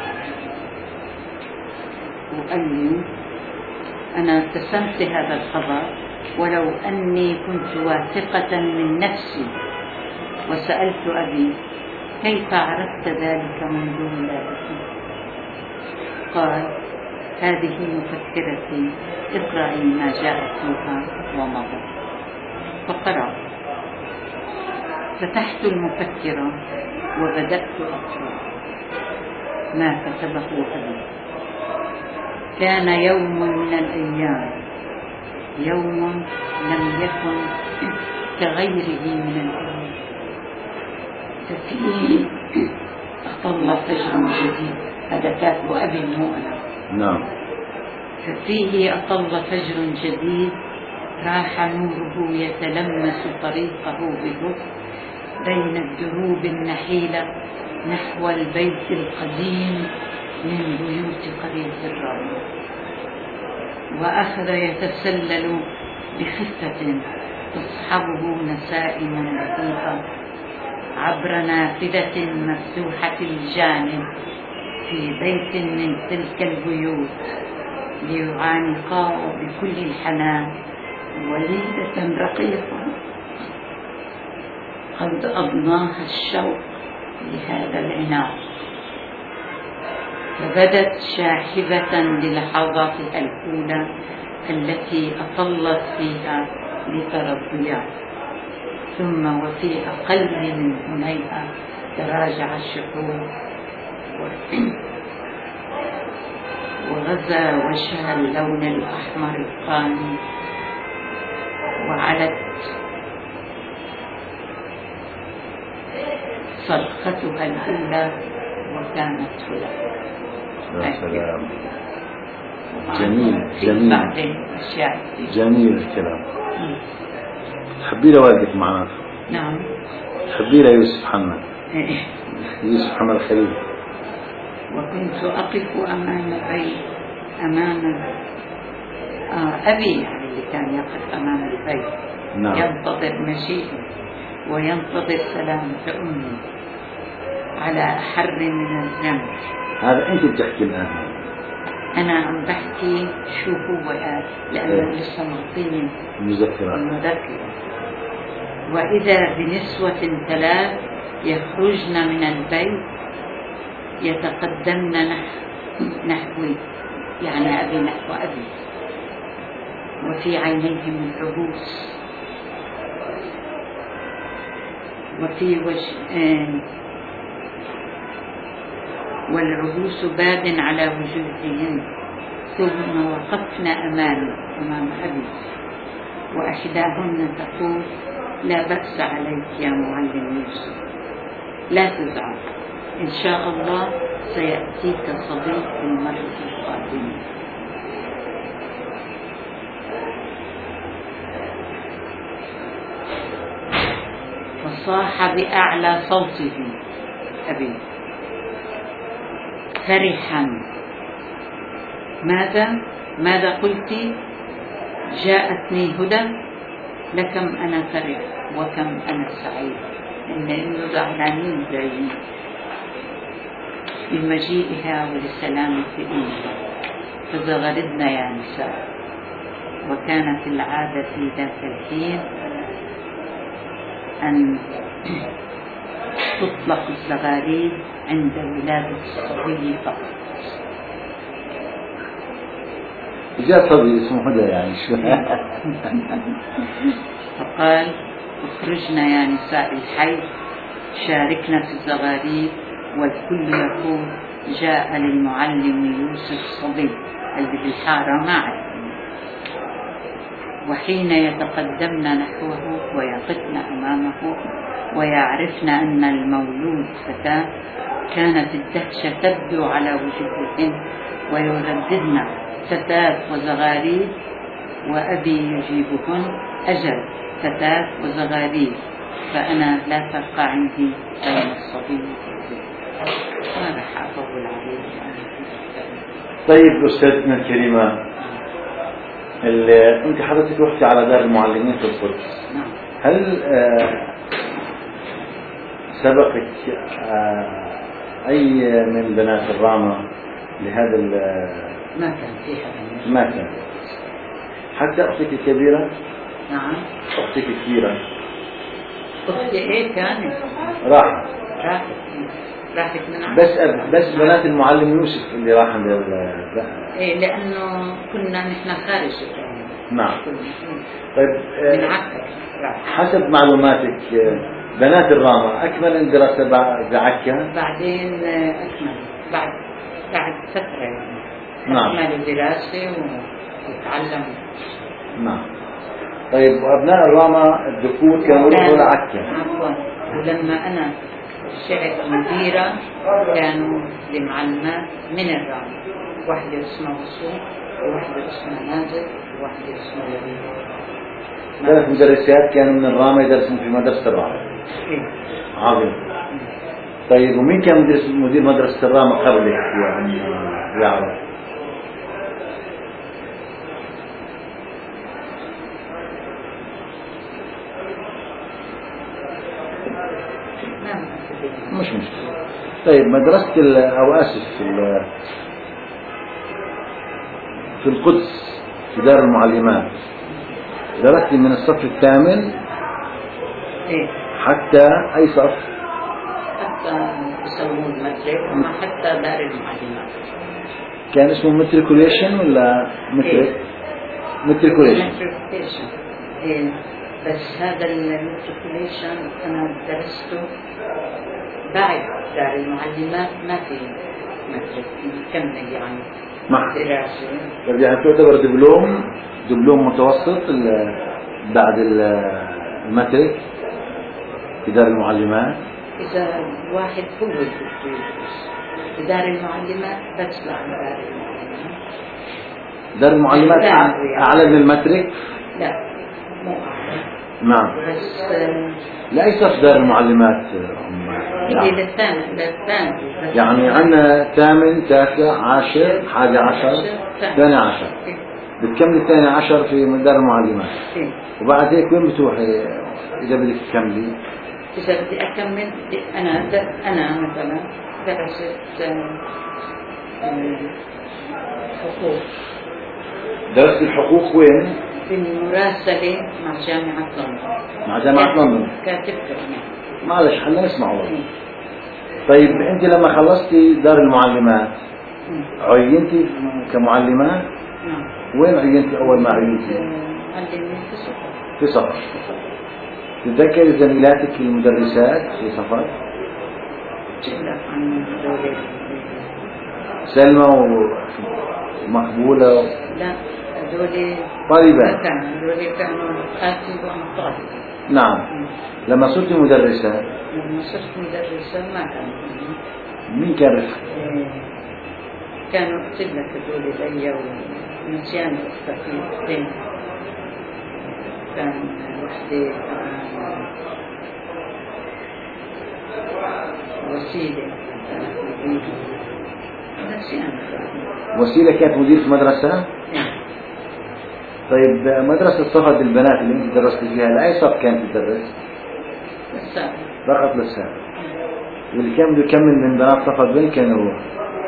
وقال لي أنا ابتسمت هذا الخبر ولو أني كنت واثقة من نفسي، وسألت أبي كيف عرفت ذلك منذ ولادتي؟ قال هذه مفكرتي، اقرأي ما جاء فيها ومضى. فقرأت، فتحت المفكرة وبدأت أقرأ ما كتبه أبي. كان يوم من الأيام، يوم لم يكن كغيره من الأيام، ففيه أطل فجر جديد. هذا كاتب أبي مو أنا.
نعم.
ففيه أطل فجر جديد، راح نوره يتلمس طريقه ببطء بين الدروب النحيلة نحو البيت القديم من بيوت قرية الرابع، وأخذ يتسلل بخفة تصحبه نسائم لطيفة عبر نافذة مفتوحة الجانب في بيت من تلك البيوت، ليعانقا بكل الحنان وليدة رقيقة قد أضناها الشوق لهذا العناق، فبدت شاحبة للحظاتها الأولى التي أطلت فيها لترضيها، ثم وفي أقل من هنيئة تراجع الشحوب وغزا وجه اللون الأحمر القاني، وعلت صرختها الأولى وكانت هدى.
يا سلام، جميل جميل جميل الكلام. حبي له والدك معناته؟
نعم.
حبي له يوسف محمد. يوسف محمد الخليل.
وكنت أقف أمام بيت أمام آه أبي يعني اللي كان يقف أمام البيت. نعم. ينتظر مجيئي وينتظر سلامة أمي على أحر من الجمر.
هذا أنت بتحكي الآن؟
أنا عم بحكي شو هو قال، لأنه إيه؟ لسه معطيني
مذكرة
المذكرة. وإذا بنسوة ثلاث يخرجن من البيت يتقدمن نحو نحوي، يعني أبي نحو أبي، وفي عينيهم العبوس وفي وجه والعبوس باد على وجوههن، ثم وقفن أمامي أمام أبي، وإحداهن تقول لا بأس عليك يا معلم يوسف، لا تزعل، إن شاء الله سيأتيك صديق في المرة القادمة. فصاح بأعلى صوته أبي فرحا. ماذا ماذا قلت؟ جاءتني هدى، لكم أنا فرح وكم أنا سعيد، إن إنه زعلانين جايين بمجيئها ولسلامة أمها، فزغردنا يا نساء. وكانت العادة في ذاك الحين أن تطلق الزغاريد عند ولادة الصبي فقط.
جاء صبي اسمه هدى يعني شو.
فقال اخرجنا يا نساء الحي شاركنا في الزغاريد، والكل يقول جاء للمعلم يوسف صبي اللي بالحارة معه. وحين يتقدمن نحوه ويقفن أمامه ويعرفن أن المولود فتاة، كانت الدهشة تبدو على وجوههن ويرددن فتاة وزغاريد، وأبي يجيبهن أجل فتاة وزغاريد، فأنا لا تبقى عندي بين الصبي والزغاريد. ما رح أطول عليه.
طيب أستاذتنا الكريمة، أنت حضرتك رحتي على دار المعلمين في القدس.
نعم.
هل آه سبقك آه أي من بنات الرامة لهذا؟
ما كان فيها.
ما كان. حتى أختك الكبيرة؟
نعم.
أختك الكبيرة.
أختي إيه كانت؟
راحت.
راحت. راحت من
بس بس بنات المعلم يوسف اللي راح عند ال.
إيه لأنه كنا نحن خارج الجامعة.
نعم. طيب
من عكا.
حسب معلوماتك بنات الرامة أكمل الدراسة بعكا؟
بعدين أكمل بعد بعد فترة يعني.
نعم.
أكمل الدراسة وتعلم.
نعم. طيب وأبناء الرامة الذكور كانوا يروحوا لعكا؟
عفوا. ولما أنا شعت مديرة كانوا المعلمات من الرامة، واحدة اسمها وصول وواحدة اسمها نازل وواحدة اسمها لبيب.
ثلاث مدرسات كانوا من الرامة يدرسون في مدرسة الرامة.
إيه.
عظيم. طيب ومين كان مدرس مدير مدرسة الرامة قبلك يعني يعرف؟ مش مشكلة. طيب مدرسة أو آسف في في القدس في دار المعلمات درستي من الصف الثامن
إيه؟
حتى أي صف؟
حتى يسمون مترك وما حتى دار المعلمات.
كان اسمه متريكوليشن ولا مترك؟
إيه؟
متريكوليشن.
متريكوليشن. إيه بس هذا المتريكوليشن أنا درسته بعد دار المعلمات، ما في مترك مكمل يعني دراسة.
طيب يعني تعتبر دبلوم دبلوم متوسط بعد المترك في دار المعلمات؟
إذا واحد هو يدرس في دار المعلمات بطلع من دار المعلمات.
دار المعلمات أعلى من المترك؟
لا مو أعلى.
نعم.
بس
لأي صف دار المعلمات؟
يعني للثاني للثاني
يعني عندنا ثامن تاسع عاشر حاجة عشر ثاني عشر. بتكمل الثاني عشر في دار المعلمات. وبعد هيك وين بتروحي إذا بدك تكملي؟
إذا بدي أكمل أنا أنا مثلا درست حقوق.
درست الحقوق وين؟
في المراسلة مع جامعة لندن.
مع جامعة لندن.
كاتب كمان.
معلش خلينا نسمع والله. طيب أنت لما خلصتي دار المعلمات عينتي كمعلمة؟
نعم.
وين عينتي أول ما عينتي؟
معلمة في صفر.
في صفر. تتذكري زميلاتك المدرسات في صفر؟
لا عن دولة.
سلمى ومقبولة؟
لا دولة
طالبات.
كانوا دولة كانوا قاتل وأنا طالبة.
نعم. لما صرت مدرسة؟
لما صرت مدرسة ما كان.
مين كان رفقك؟
كانوا قلت لك هذول زي ونسيان اختين. كان وحدة وسيلة نسيان.
وسيلة كانت مديرة مدرسة؟ طيب مدرسة صفد البنات اللي انت درست فيها لأي صف كانت تدرس؟
للسابع.
فقط للسابع. واللي كان بده يكمل من بنات صفد وين كان يروح؟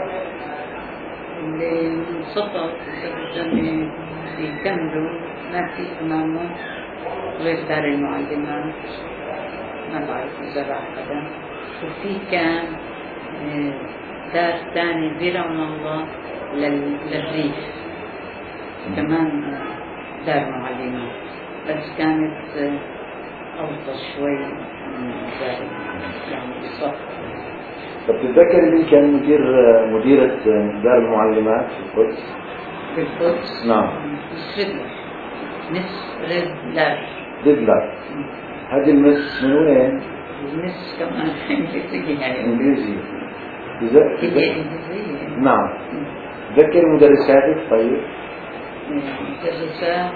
اللي من صفد بدهم يكملوا ما في أمامهم غير دار المعلمات، ما بعرف إذا راح حدا. وفي كان دار ثاني برم الله للريف كمان آه، دار معلمات، بس كانت آه، أوطى شوي من دار يعني بالضبط.
طب تتذكر مين كان مدير مديرة دار المعلمات في القدس؟
في القدس؟
نعم.
مس ريدلر، مس ريدلر.
ريدلر. هذه المس من وين؟
المس كمان إنجليزية هاي.
إنجليزية.
هي إنجليزية.
نعم. تذكر مدرساتك طيب؟
مدرسات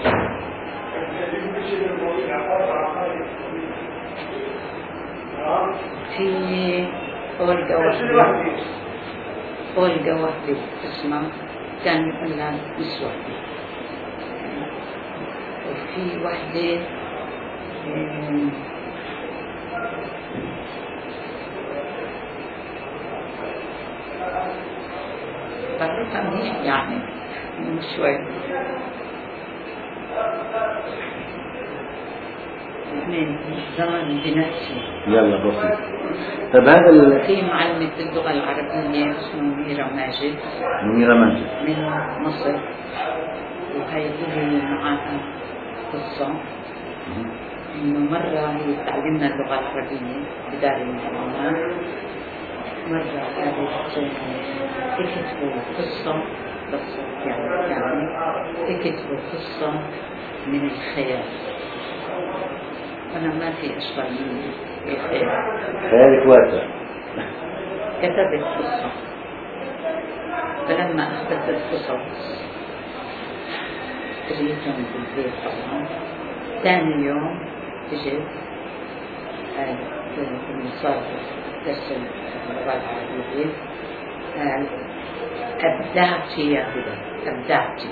في أولجا وحدي، أولجا وحدي اسمها، كان يقول لها مس وحدي. وفي وحدة بعرفها منيح يعني من شوي من زمن بنفسي.
يلا بسيط. طب هذا ال...
في معلمة اللغة العربية اسمها منيرة ماجد.
منيرة ماجد
من مصر، وهي هي معها قصة إنه مرة هي تعلمنا اللغة العربية بدار المعلمات. مرة قالت تكتبوا قصة، قصة يعني يعني تكتبوا قصة من الخيال. أنا ما في أشبه من الخيال،
خيالك واسع.
كتبت قصة، فلما أخذت القصص قريتهم بالبيت طبعا. ثاني يوم اجت قالت بالمصادر درس اللغة العربية، قال أبدعتي يا هدى، أبدعتي.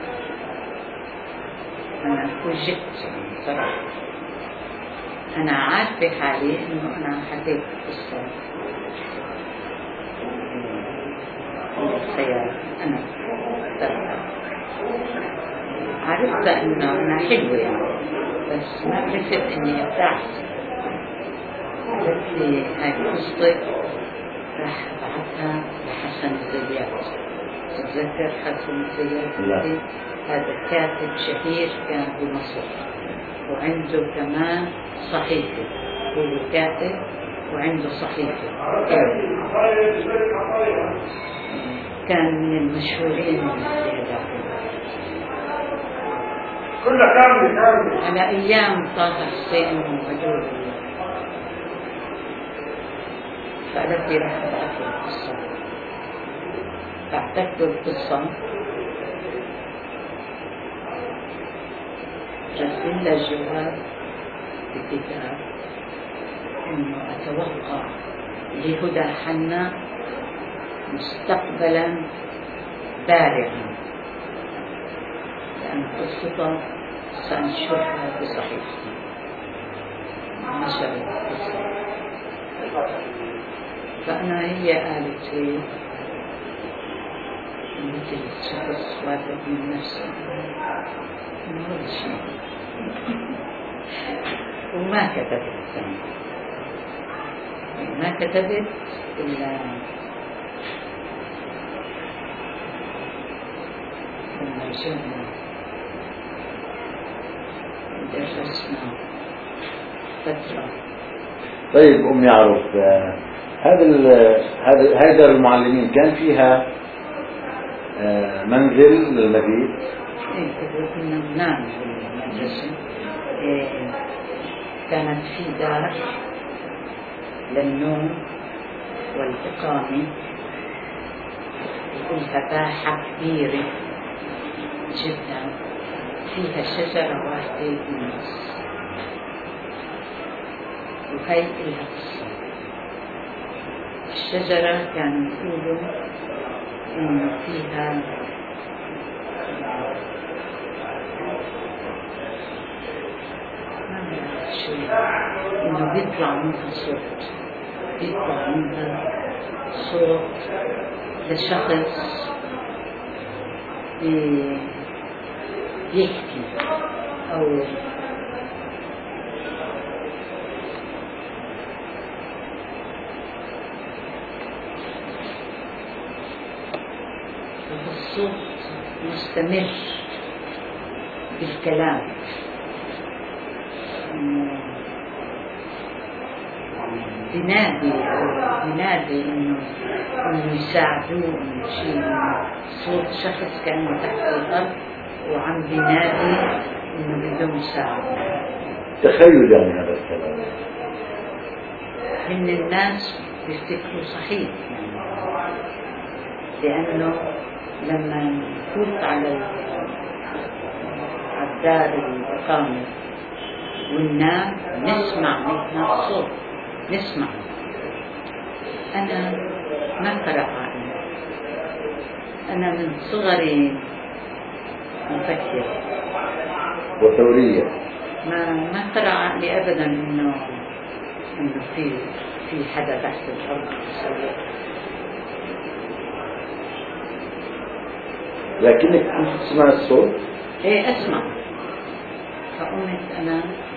أنا فوجئت صراحة، أنا عارفة حالي إنه أنا حكيت قصة من الخيال. أنا عرفت إنه أنا حلوة يعني، بس ما عرفت إني أبدعت. قالت لي هاي قصتك راح أبعثها لحسن الزيات. تتذكر حسن الزيات؟ هذا كاتب شهير كان بمصر، وعنده كمان صحيفة، هو كاتب وعنده صحيفة. كان من المشهورين من السيدات على أيام طه حسين وهدول. فقالت لي راح أبعث له القصة. فأعطيت له القصة، رسل لي جواب بكتاب إنه أتوقع لهدى حنا مستقبلا بارعا، لأن قصتها سأنشرها بصحيفتي. نشر القصة. فأنا هي قالت لي مثل شخص واثق من نفسه ما هو شيء وما كتبت ما كتبت إلا لما رجعنا درسنا فترة.
طيب أم يعرف هذا هذا هاي دار المعلمين كان فيها منزل للمبيت؟
إيه كنا ننام في المدرسة. إيه كانت في دار للنوم والإقامة، ولها باحة كبيرة جدا فيها شجرة واحدة بالنص، وهي لها قصة. الشجرة كانوا يقولوا إنه فيها شو إنه بيطلع منها صوت، بيطلع منها صوت لشخص بيحكي أو صوت مستمر بالكلام، بنادي بنادي إنه إنه يساعدوه، إنه شيء، صوت شخص كأنه تحت الأرض وعم بنادي إنه بده مساعدة.
تخيل يعني هذا الكلام.
إن الناس بيفتكروا صحيح يعني، لأنه لما نفوت على الدار الإقامة وننام نسمع نحن الصوت، نسمع. أنا ما فرق عني، أنا من صغري مفكر
وثورية،
ما ما فرق عني أبدا إنه إنه في في حدا تحت الأرض.
لكنك كنت تسمع الصوت؟
إيه أسمع. فقمت أنا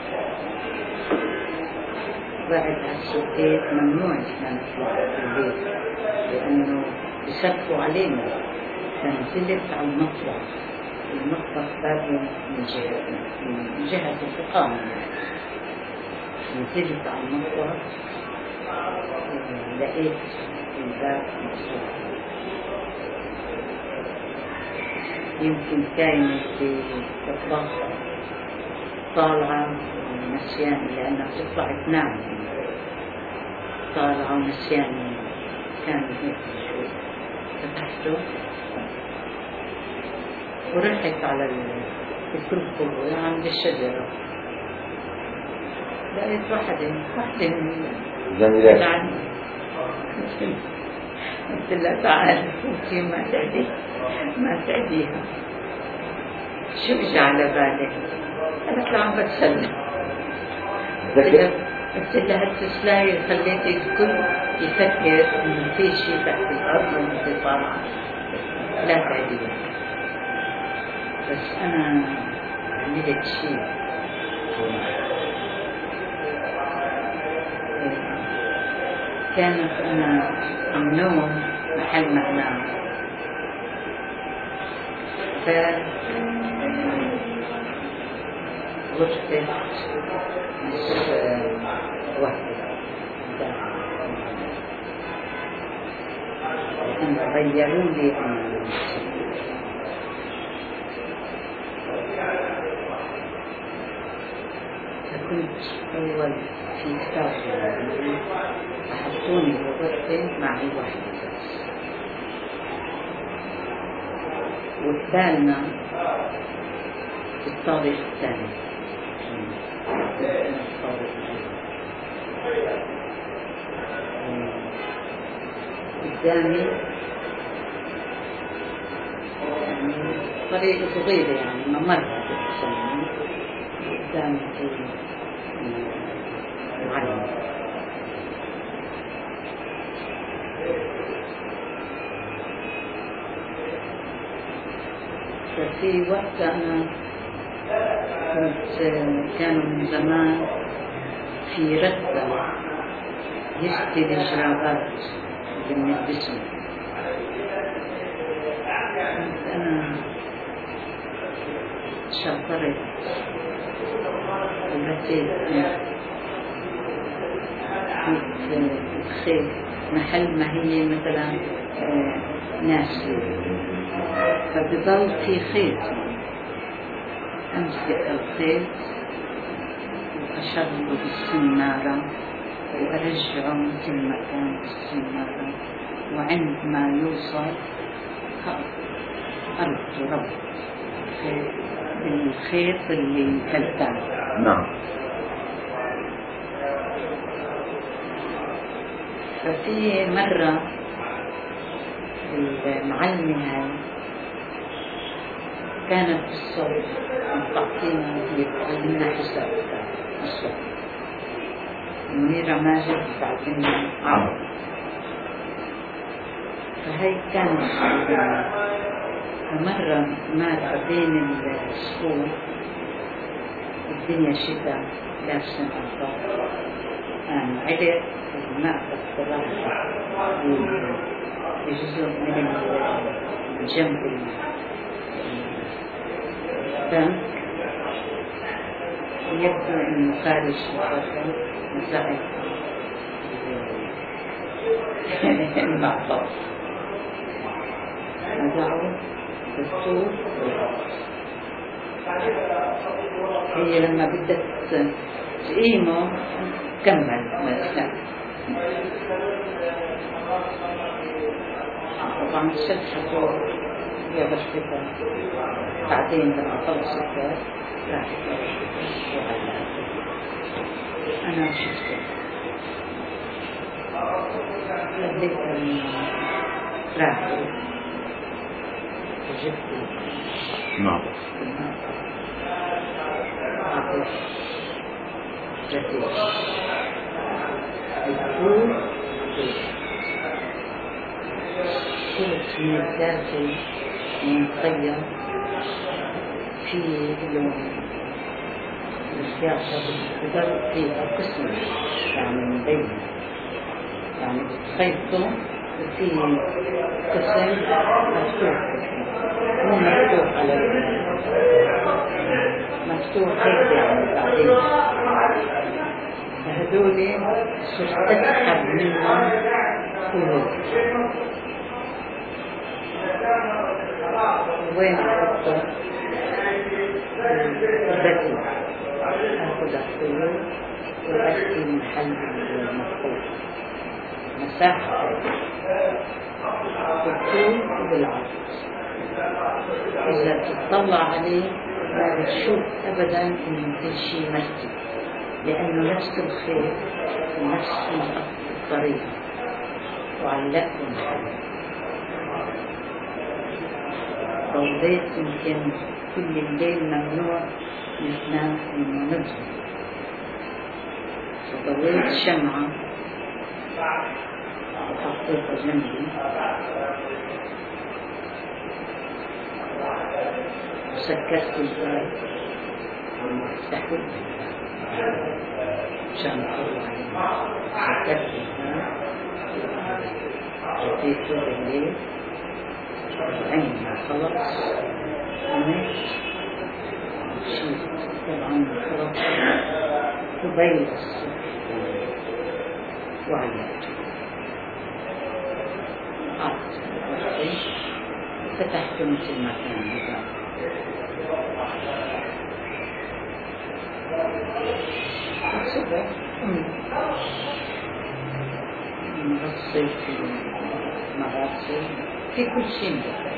بعد هالصوتين ممنوع كان نطلع في البيت لأنه يسكروا علينا، فنزلت على المطبخ، المطبخ بابه من جهة من جهة الإقامة، نزلت على المطبخ لقيت الباب مفتوح، يمكن كانت في الطبخ طالعة ونسيان، لأنها بتطلع تنام، طالعة ونسيان كان هيك شوي. فتحته ورحت على الكركب عند الشجرة، لقيت واحدة واحدة من
زميلات،
قلت لها تعال فوتي ما تعدي ما تعديها. شو اجى على بالك؟ قالت له عم بتسلى. قلت لها هالتسلاية خليت الكل يفكر انه في شيء تحت الارض وانت طالعة، لا تعديها. بس انا عملت شيء، كانت انا عم نوم محل ما انام، ف غرفة نصف وحدة لأن غيروا لي فكنت أول في كتاب أحطوني بغرفة معي وحدة بس، والثالنا في الطابق الثاني قدامي يعني طريقة صغيرة يعني ممر قدامي في معلم. ففي وقت أنا كنت كانوا من زمان في رتبة يشتري الجرابات اللي بنلبسهم، كنت أنا شطرت ولبسيت في الخيط محل ما هي مثلا ناسي، فبضل في خيط، أمسك الخيط وأشغله بالسنارة وأرجعه مثل ما كان بالسنارة، وعندما يوصل أربط ربط بالخيط اللي كلتان.
نعم.
ففي مرة المعلمة هاي كانت بالصوت تعطينا، هي تعلمنا حساب الصوت، منيرة ماجد تعلمنا عربي، فهي كانت مرة مات بين الصفوف، الدنيا شتاء لابسة أنفاق، أنا علق وما أخذت راحة بجزء من جنب البنك، يبدو أنه خارج الفترة نزعت المعطف، نزعوا الطول والعرض. هي لما بدها تقيمه كمل مثلا. طبعا شلحته يا بختها، بعدين لما خلصت راحت وعلقته. أنا شفته خليتها من راحت وجبته
ناقص
ناقص جديد الطول كنت من الداخل مخيم في لون السياسة بالقدر في قسم يعني مبين، يعني بتخيطه في قسم مفتوح، مو مفتوح على مفتوح هيك يعني. بعدين هذول صرت أسحب منهم خيوط. وين أحطه؟ البتي أخذ الخيوط وأسكي محل المفقود مساحة بالطول وبالعرض. إذا تطلع عليه ما بتشوف أبدا إنه كل شيء مرتب، لأنه نفس الخيط ونفس الطريقة وعلقته محل. ضليت يمكن كل الليل ممنوع نتنام إنه نبذل، فضليت شمعة وحطيتها جنبي وسكرت الباب واستحوذت عشان أطلع سكرت الباب جديته بالليل عيني خلص نمت وشيت طبعا خلص قبيل الصبح وعياته. قعدت فتحت مثل ما كان هذا الصبح غسلت المغاسل في كل شيء.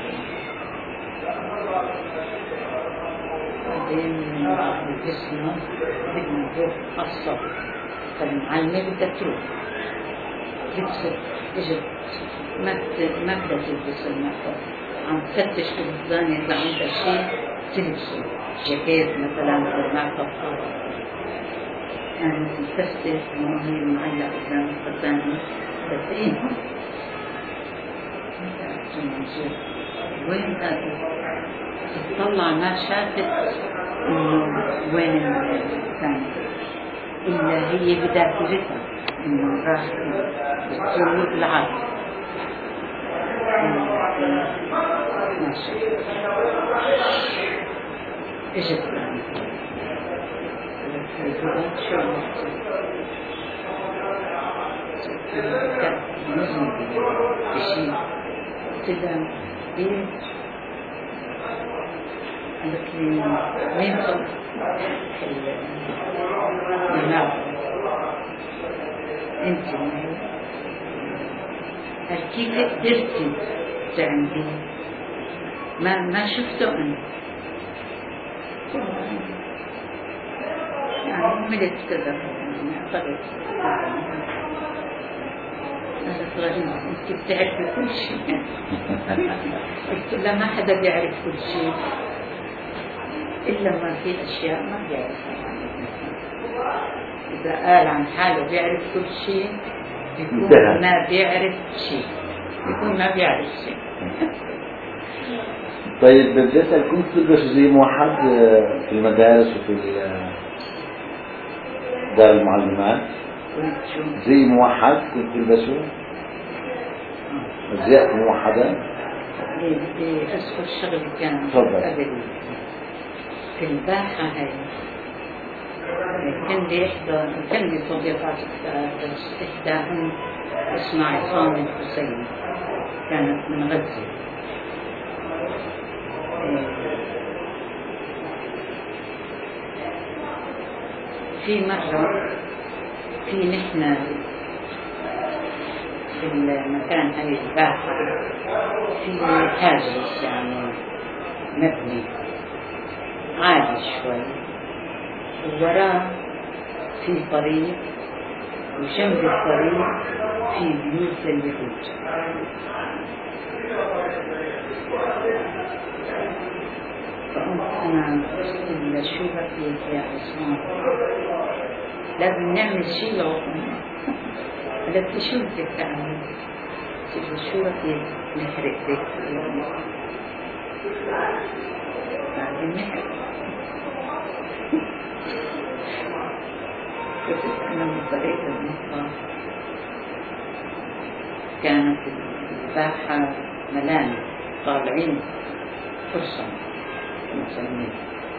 بعدين الجسم بدنا نروح الصبح، فالمعلمة بدها تروح لبست اجت ما ما بدها تلبس المحفظ، عم تفتش في البلدان إذا عندها شيء تلبسه، جاكيت مثلا المحفظ. أنا تفتش إنه هي معلقة قدام الخزانة بتلاقيها وين هذا؟ تطلع ما شافت إنه وين الثاني، إلا هي بذاكرتها إنه راح بالطول العرض ما شافت. إجت يعني قالت شو عملتي؟ كانت مذنبة بشيء. قلت لها إيه؟ قالت لي وين صوت المناعة؟ انت قال كيف قدرتي تعملي؟ ما ما شفته انا يعني عملت كذا يعني اعتقد. قالت غريب انت بتعرفي كل شيء. قلت لها ما حدا بيعرف كل شيء إلا ما في أشياء ما بيعرفها. إذا قال عن حاله بيعرف كل شيء بيكون ما بيعرف شيء، بيكون ما بيعرف شيء.
طيب بدي أسأل، كنت تلبس زي موحد في المدارس وفي دار المعلمات؟
كنت شو؟
زي موحد كنت تلبسه؟ أزياء موحدة؟
بدي أذكر شغلة كان
تفضل.
قبل في الباحة هاي كان لي إحدى كان لي صديقات بس إحداهم اسمها عصام الحسين كانت من غزة. في مرة في نحن في المكان هاي الباحة في حاجز يعني مبني عالي شوي ووراه في طريق وجنب الطريق في بيوت لليهود. فقلت أنا قلت شو رأيك يا عصام؟ لازم نعمل شيء لوطننا. قالت شو بدك تعمل؟ قلت شو رأيك نحرق بيت اليوم؟ بعدين نحرق. قلت أنا من طريق المطبخ كانت الباحة ملانة طالعين فرصة نسميه.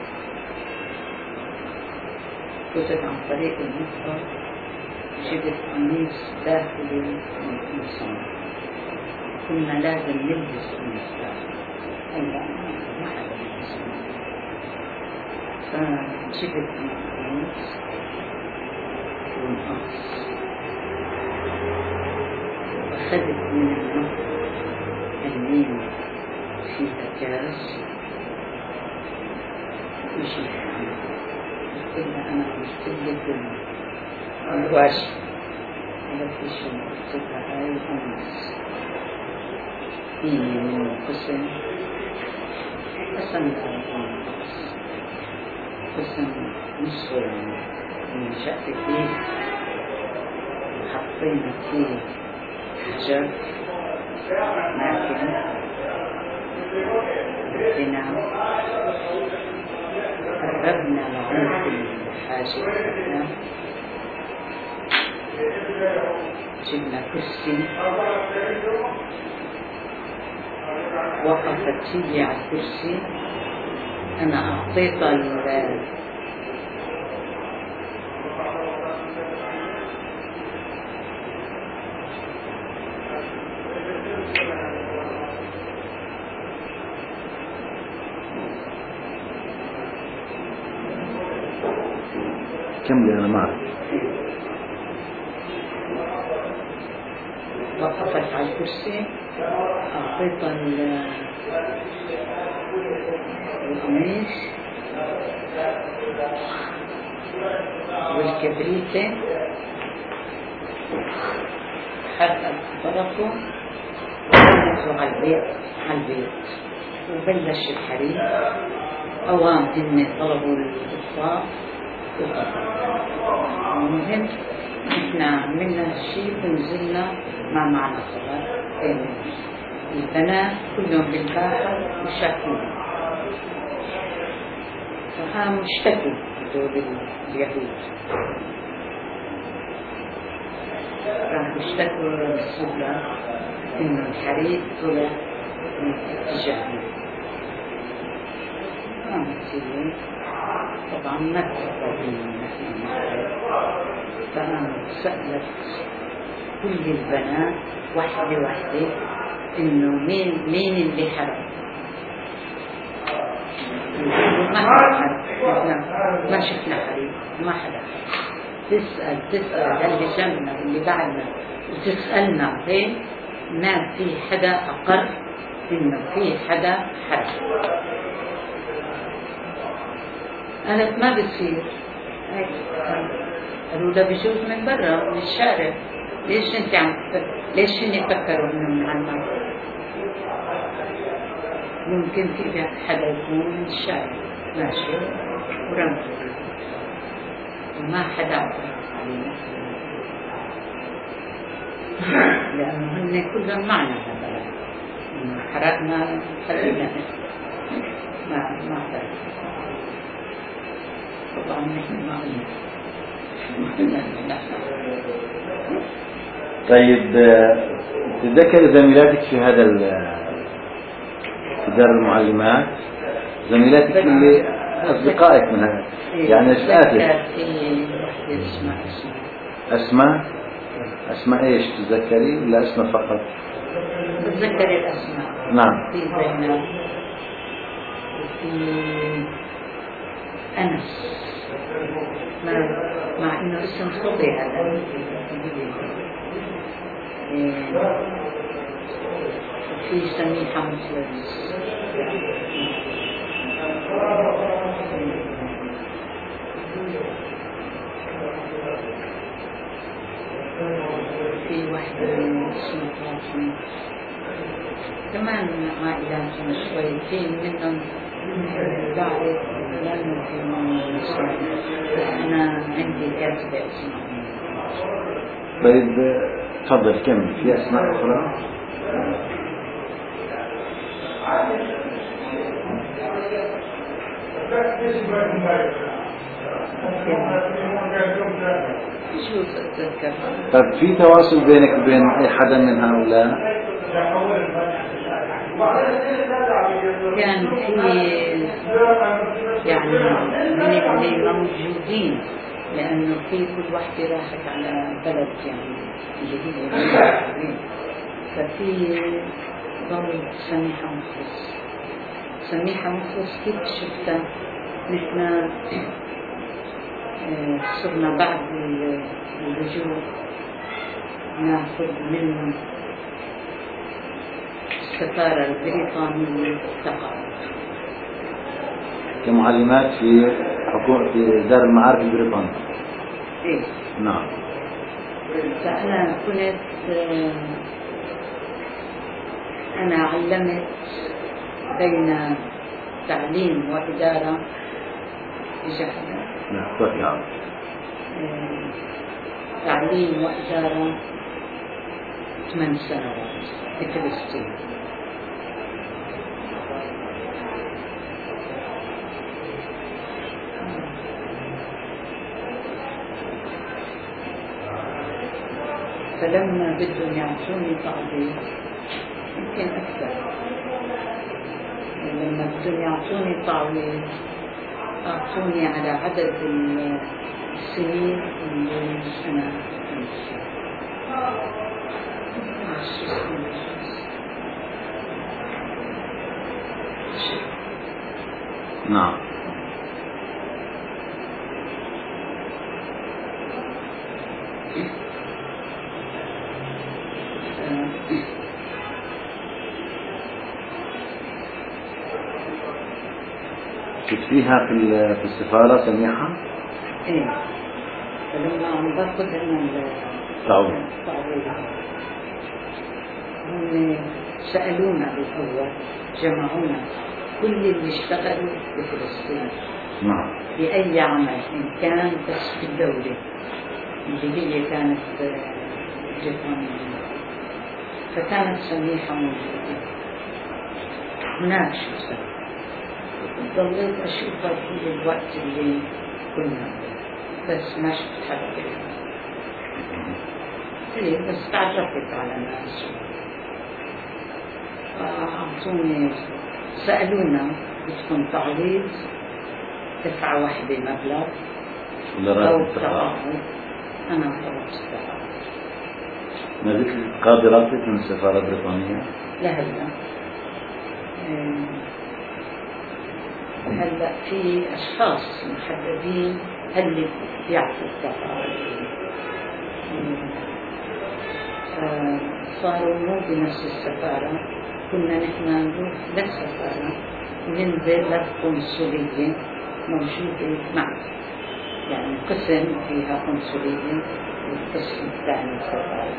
كنت عن طريق المطبخ جبت قميص داخلي من الإنسان. كنا لازم نلبس قميص داخلي. هلا ما حدا يلبس فجبت قميص ونقص وأخذت من المطبخ المين فيها كاس وجيت قلت لها أنا عملت لك الواجب. قالت لي شو؟ قلت لها هاي قميص فيني من قسم قسم القميص قسم نصه يعني من شقة البيت وحطينا فيه حجر ماكن بدنا قربنا لعند الحاجة جبنا كرسي وقفت هي على الكرسي. أنا أعطيتها ال
كملي أنا معك.
وقفت على الكرسي أعطيتها القميص والكبريتة حرقت طرفه ونزلوا على البيت على البيت وبلش الحريق. أوام هن طلبوا الإطفاء المهم احنا عملنا هالشيء ونزلنا ما معنا صغار بين البنات كلهم بالباحة وشاكين. فهم اشتكوا هذول اليهود راحوا اشتكوا للسلطة انه الحريق طلع من اتجاهنا. قامت هي طبعا ما تفضلين فقامت سألت كل البنات واحدة واحدة إنه مين مين اللي حرق. ما حدا ما شفنا حريق ما حدا. تسأل تسأل اللي جنبنا اللي بعدنا وتسألنا هيك ما في حدا أقر إنه في حدا حرق. قالت ما بتصير. قالوا ده بيشوف من برا من الشارع. ليش انت عم ليش هن يفكروا انه من عنا؟ ممكن في حدا يكون من الشارع ماشي ورمته وما حدا علينا لانه هن كلهم معنا هذا انه حرقنا خلينا ما ما حرقنا. طبعا نحن ما قلنا.
طيب تتذكر زميلاتك في هذا في دار المعلمات، زميلاتك اللي أصدقائك منها يعني أشقاتك.
في وحدة اسمها أسماء.
أسماء؟ أسماء إيش تتذكري ولا أسماء فقط؟
بتذكر الأسماء.
نعم.
في زينب وفي أنس، مع, مع إنه اسم خطي هذا. وفي سميحة مخلص. في واحدة اسمها فاطمة كمان عائلاتهم شويتين منهم بعرف لأنه في مصر أنا عندي كاتبة اسمها.
طيب تفضل كمل. في أسماء أخرى؟
شو تتذكر؟
طيب في تواصل بينك وبين أي حدا من هؤلاء؟
كان في يعني من اللي موجودين، لأنه في كل واحدة راحت على بلد يعني جديدة، ففي ضل سميحة مخلص. سميحة مخلص كيف شفتها؟ نحن صرنا بعد اللجوء ناخذ منه السفارة البريطانية تقاعد
كمعلمات في حكومة في دار المعارف البريطانية.
إيه؟
نعم.
فأنا كنت أنا علمت بين تعليم وإدارة بجهة.
نعم طبعا.
تعليم وإدارة ثمان سنوات في فلسطين. فلما بدهم يعطوني تعويض يمكن أكثر، لما بدهم يعطوني تعويض أعطوني على عدد السنين اللي أنا أمشي.
نعم. شفتيها في في السفارة سميحة؟
إيه. فلما عم باخذ أنا
التعويض
هم سألونا بالأول، جمعونا كل اللي اشتغلوا بفلسطين.
نعم.
بأي عمل إن كان، بس في الدولة اللي هي كانت بريطانيا، فكانت سميحة موجودة هناك. شو صار؟ ضليت أشوفها طول الوقت اللي كنا، بس ما شفت حدا. إيه بس تعرفت على ناس، فأعطوني سألونا بدكم تعويض دفعة واحدة مبلغ أو تقاعد. أنا طلبت التقاعد.
ما ذكر قادراتك من السفارة البريطانية؟
لا هلا هلا في أشخاص محددين هل يعطوا التقاعد، صاروا مو بنفس السفارة. كنا نحن نروح للسفارة ننزل للقنصلية موجودة معنا، يعني قسم فيها قنصلية والقسم الثاني سفارة.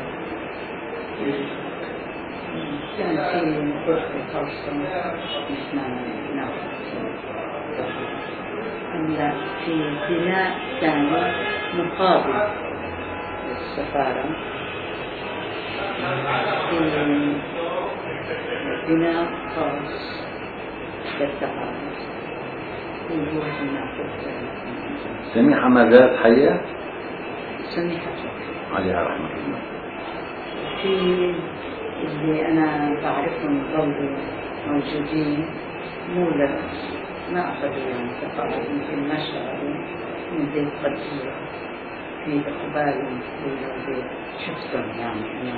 كان في غرفة خاصة نحن ناخذ. هلا في بناء ثاني مقابل للسفارة، في بناء خاص للتقاعد ونروح ناخذ.
سميحة ما زالت حية؟
سميحة
عليها رحمة الله.
في اللي أنا بعرفهم ضلوا موجودين مو للأسف ما أخذوا يعني تقاعد مثل ما اشتغلوا من ذي القضية في إقبال في شفتهم يعني أنا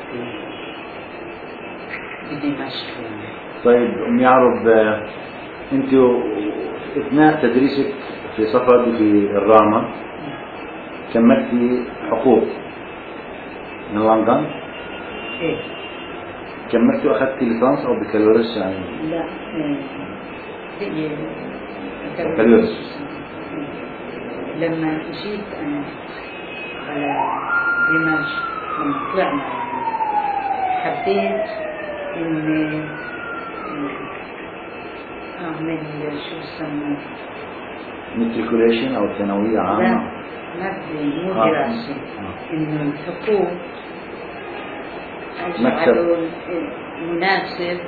بدمشق يعني.
طيب أم يعرب، أنت أثناء تدريسك في صفد وفي الرامة كملتي حقوق من لندن؟
إيه
كملتي وأخذتي ليسانس أو بكالوريوس يعني؟
لا هي
بكالوريوس.
لما جيت أنا على دمشق لما طلعنا حبيت إني أعمل شو يسموه
ماتريكوليشن أو ثانوية عامة؟
لا ما بدي مو دراسة آه. إنه الحقوق أجعله مناسب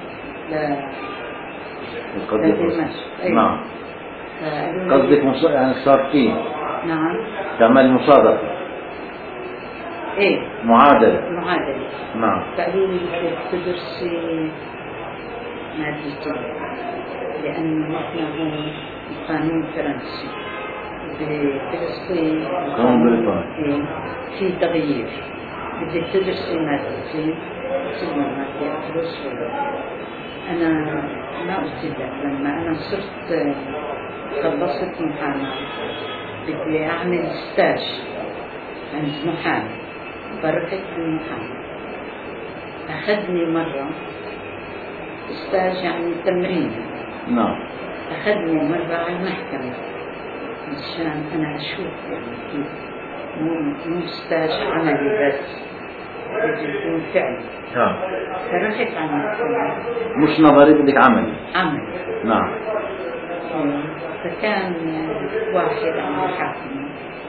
لدمشق.
نعم. قصدك مص... يعني صار فيه
نعم
تعمل مصادقة.
ايه
معادلة.
معادلة.
نعم.
قالوا لي تدرسي مادتين لأنه احنا هون قانون فرنسي بفلسطين
قانون بريطاني
إيه في تغيير بدك تدرسي مادتين ثم مادة أدرس ولا أنا ما قلت لك لما أنا صرت خلصت محاماة بدي أعمل ستاج عند محامي فرحت المحامي أخذني مرة ستاج يعني تمرين.
نعم.
أخذني مرة على المحكمة عشان أنا أشوف يعني كيف مو مو ستاج عملي بس بدي يكون فعلي.
نعم.
فرحت على المحكمة
مش نظري بدك عملي.
عملي.
نعم.
فكان واحد عم يحاكمني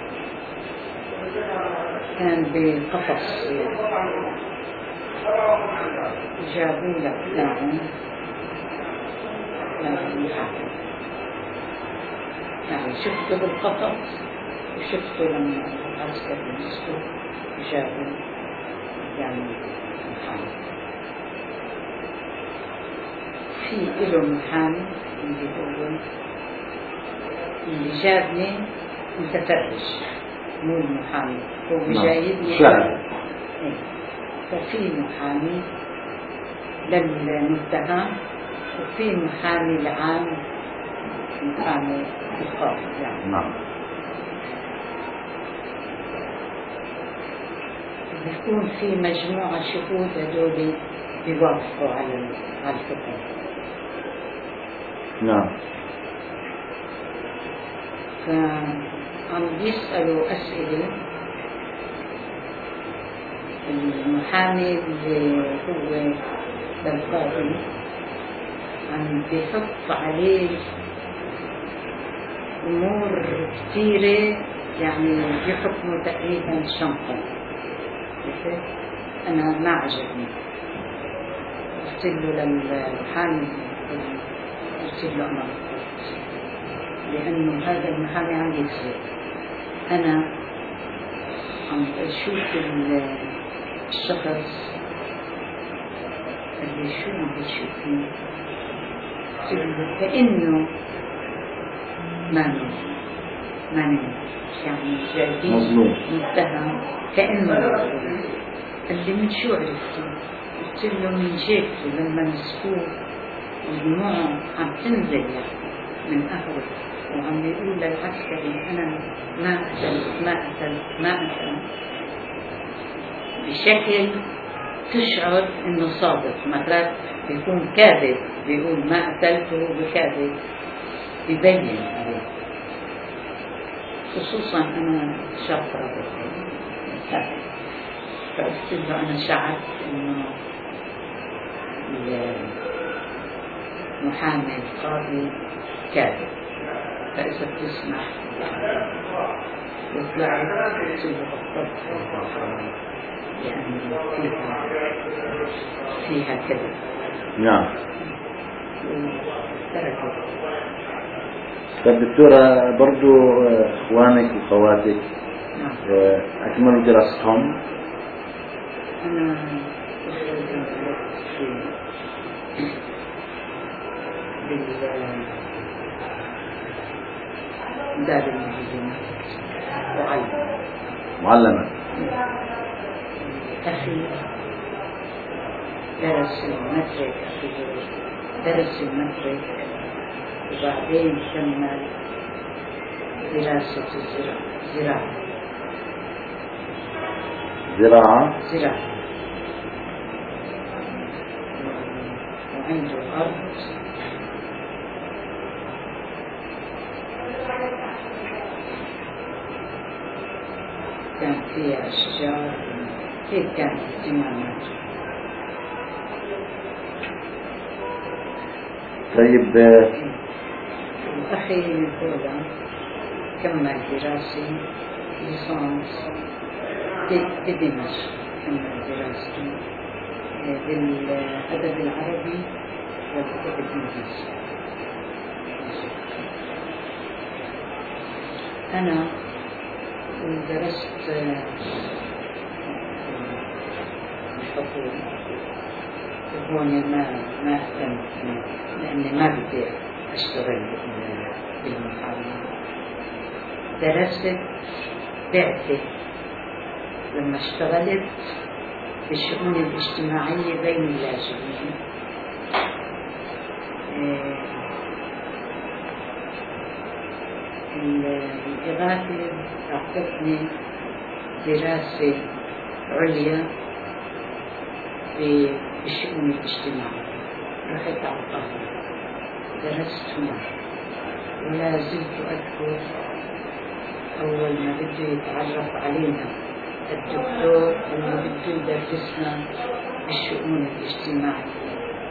كان بقفص جابوا له لاعب لاعب يحاكم يعني شفته بالقفص وشفته لما العسكر مسكوا جابوا يعني محامي في إله محامي اللي هو اللي جابني متفرج مو المحامي هو جايبني
شاهد.
ففي محامي للمتهم وفي محامي العام محامي القاضي يعني.
نعم.
بيكون في مجموعة شهود هذول بيوافقوا على على الحكم.
نعم.
فعم بيسألوا أسئلة المحامي اللي هو للقاضي عم بيحط عليه أمور كثيرة يعني بيحكموا تقريبا شنطة. أنا ما عجبني قلت له للمحامي قلت له أنا لأنه هذا المحامي عم يكذب. أنا عم بشوف الشخص اللي شو عم بتشوفني قلت له كأنه ماني ماني يعني جايبين
مظلوم
متهم كأنه مظلوم. قال لي من شو عرفتي؟ قلت له من جيبته لما مسكوه ودموعه عم تنزل يعني من قهوه وعم يقول للعسكري أنا ما قتلت ما قتلت ما قتلت بشكل تشعر إنه صادق. مرات بيكون كاذب بيقول ما قتلت وهو بكاذب بيبين عليه خصوصا أنا شاطرة بالكاذب. فقلت له أنا شعرت إنه المحامي القاضي كاذب فإذا بتسمح وطلعت قلت له بالضبط يعني فيها فيها كذب.
نعم.
تركت.
طب دكتورة برضو اخوانك واخواتك
نعم.
اكملوا دراستهم؟
انا دار المعلمات وعلم
معلمة.
أخي درس المترك، أخي درس المترك وبعدين كمل دراسة الزراعة
زراعة
زراعة وعنده أرض كان فيها أشجار، هيك كانت اهتماماته.
طيب
وأخي نيكولا كمل دراسي ليسانس بدمشق، كمل دراسته بالأدب العربي والأدب الإنجليزي. أنا درست الحقوق وهون ما ما اهتمت لأني ما بدي أشتغل بالمحاماة. درست بعثة لما اشتغلت بالشؤون الاجتماعية بين اللاجئين. الإغاثة أعطتني دراسة عليا بالشؤون الاجتماعية، رحت على القاهرة درست هناك. ولا زلت أذكر أول ما بده يتعرف علينا الدكتور اللي بده يدرسنا الشؤون الاجتماعية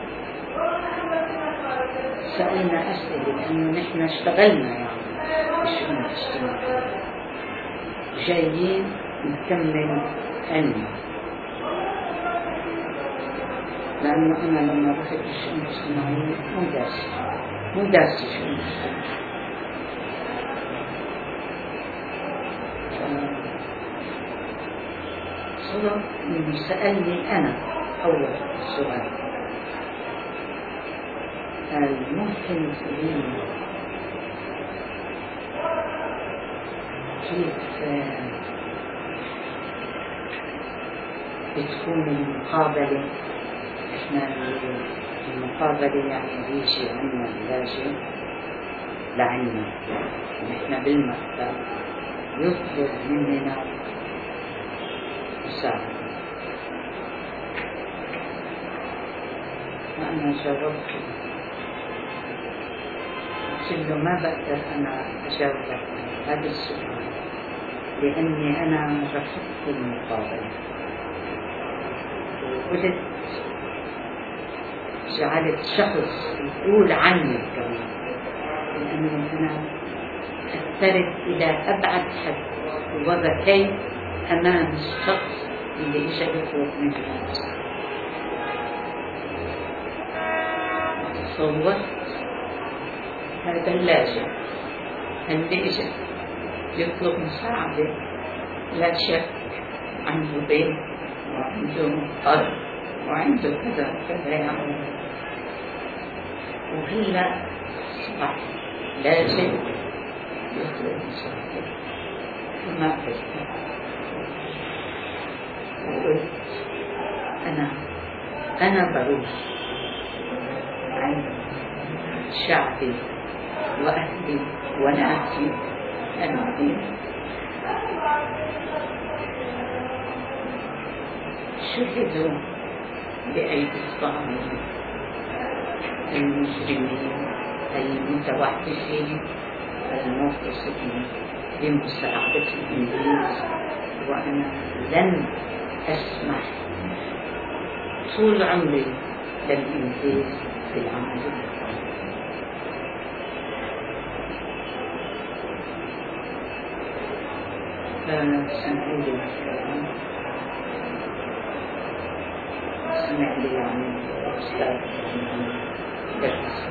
سألنا أسئلة لأنه نحن اشتغلنا يعني بالشؤون الاجتماعية، جايين نكمل علمنا. لأنه أنا لما رحت الشؤون الاجتماعية مو دارسة مو دارسة الشؤون الاجتماعية. صدق إنه سألني أنا أول سؤال، قال ممكن تقولين كيف بتكون المقابلة؟ إحنا المقابلة يعني بيجي عنا اللاجئ لعنا ونحن بالمكتب يطلب مننا مساعدة. وأنا جاوبت قلت له ما بقدر أنا أجاوبك هذا السؤال لأني أنا رفضت المقابلة، وقلت جعلت شخص يقول عني كمان، لأنه أنا أثرت إلى أبعد حد وبكيت أمام الشخص اللي إجا يطلب مني المساعدة. تصورت هذا اللاجئ اللي إجا يطلب مساعدة لا شك عنده بيت وعنده أرض وعنده كذا كذا يعني، وهلا صبح لاجئ يطلب مساعدة فما قلت. وقلت أنا أنا بروح عن شعبي وأهلي وناسي أني شهدوا بأيدي الظالمين المجرمين المتوحشين المغتصبين بمساعدة الإنجليز، وأنا لن أسمح طول عمري للإنجليز بالعمل الإقامة. فسنقول الكلام سمع لي عن الأستاذ درس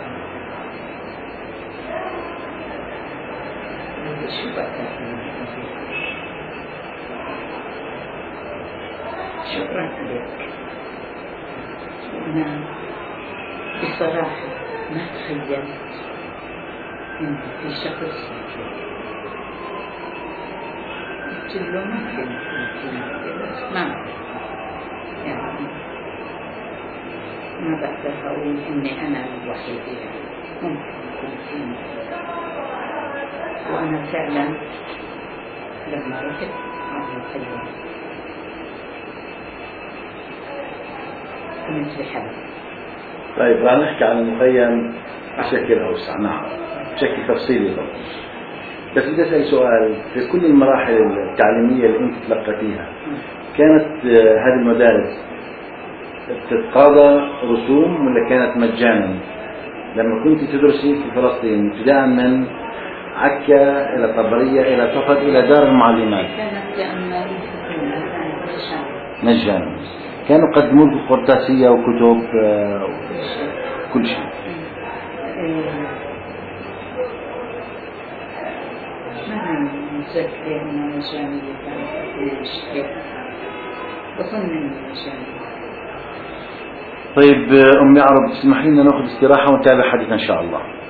شو بقى شكرا لك. أنا بصراحة ما تخيلت إن في شخص قلت له ما كنت بس ما يعني ما بقدر أقول إني أنا الوحيدة يعني ممكن يكون فيني. وأنا فعلا لما رحت على الخيام كنت بحلم.
طيب رح نحكي عن المخيم بشكل أوسع. نعم بشكل تفصيلي طبعا. بس بدي أسأل سؤال، في كل المراحل التعليمية اللي أنت تلقيتيها كانت هذه المدارس تتقاضى رسوم ولا كانت مجانا؟ لما كنت تدرسي في فلسطين ابتداء من عكا إلى طبرية إلى صفد إلى دار المعلمات
كانت لأن
مجانا، كانوا يقدموا لكم قرطاسية وكتب كل شيء.
ما متذكرة أنه مجانية كانت مشكلة، أظن أنه مجانية.
طيب أمي عرب، اسمحي لنا نأخذ استراحة ونتابع حديثنا إن شاء الله.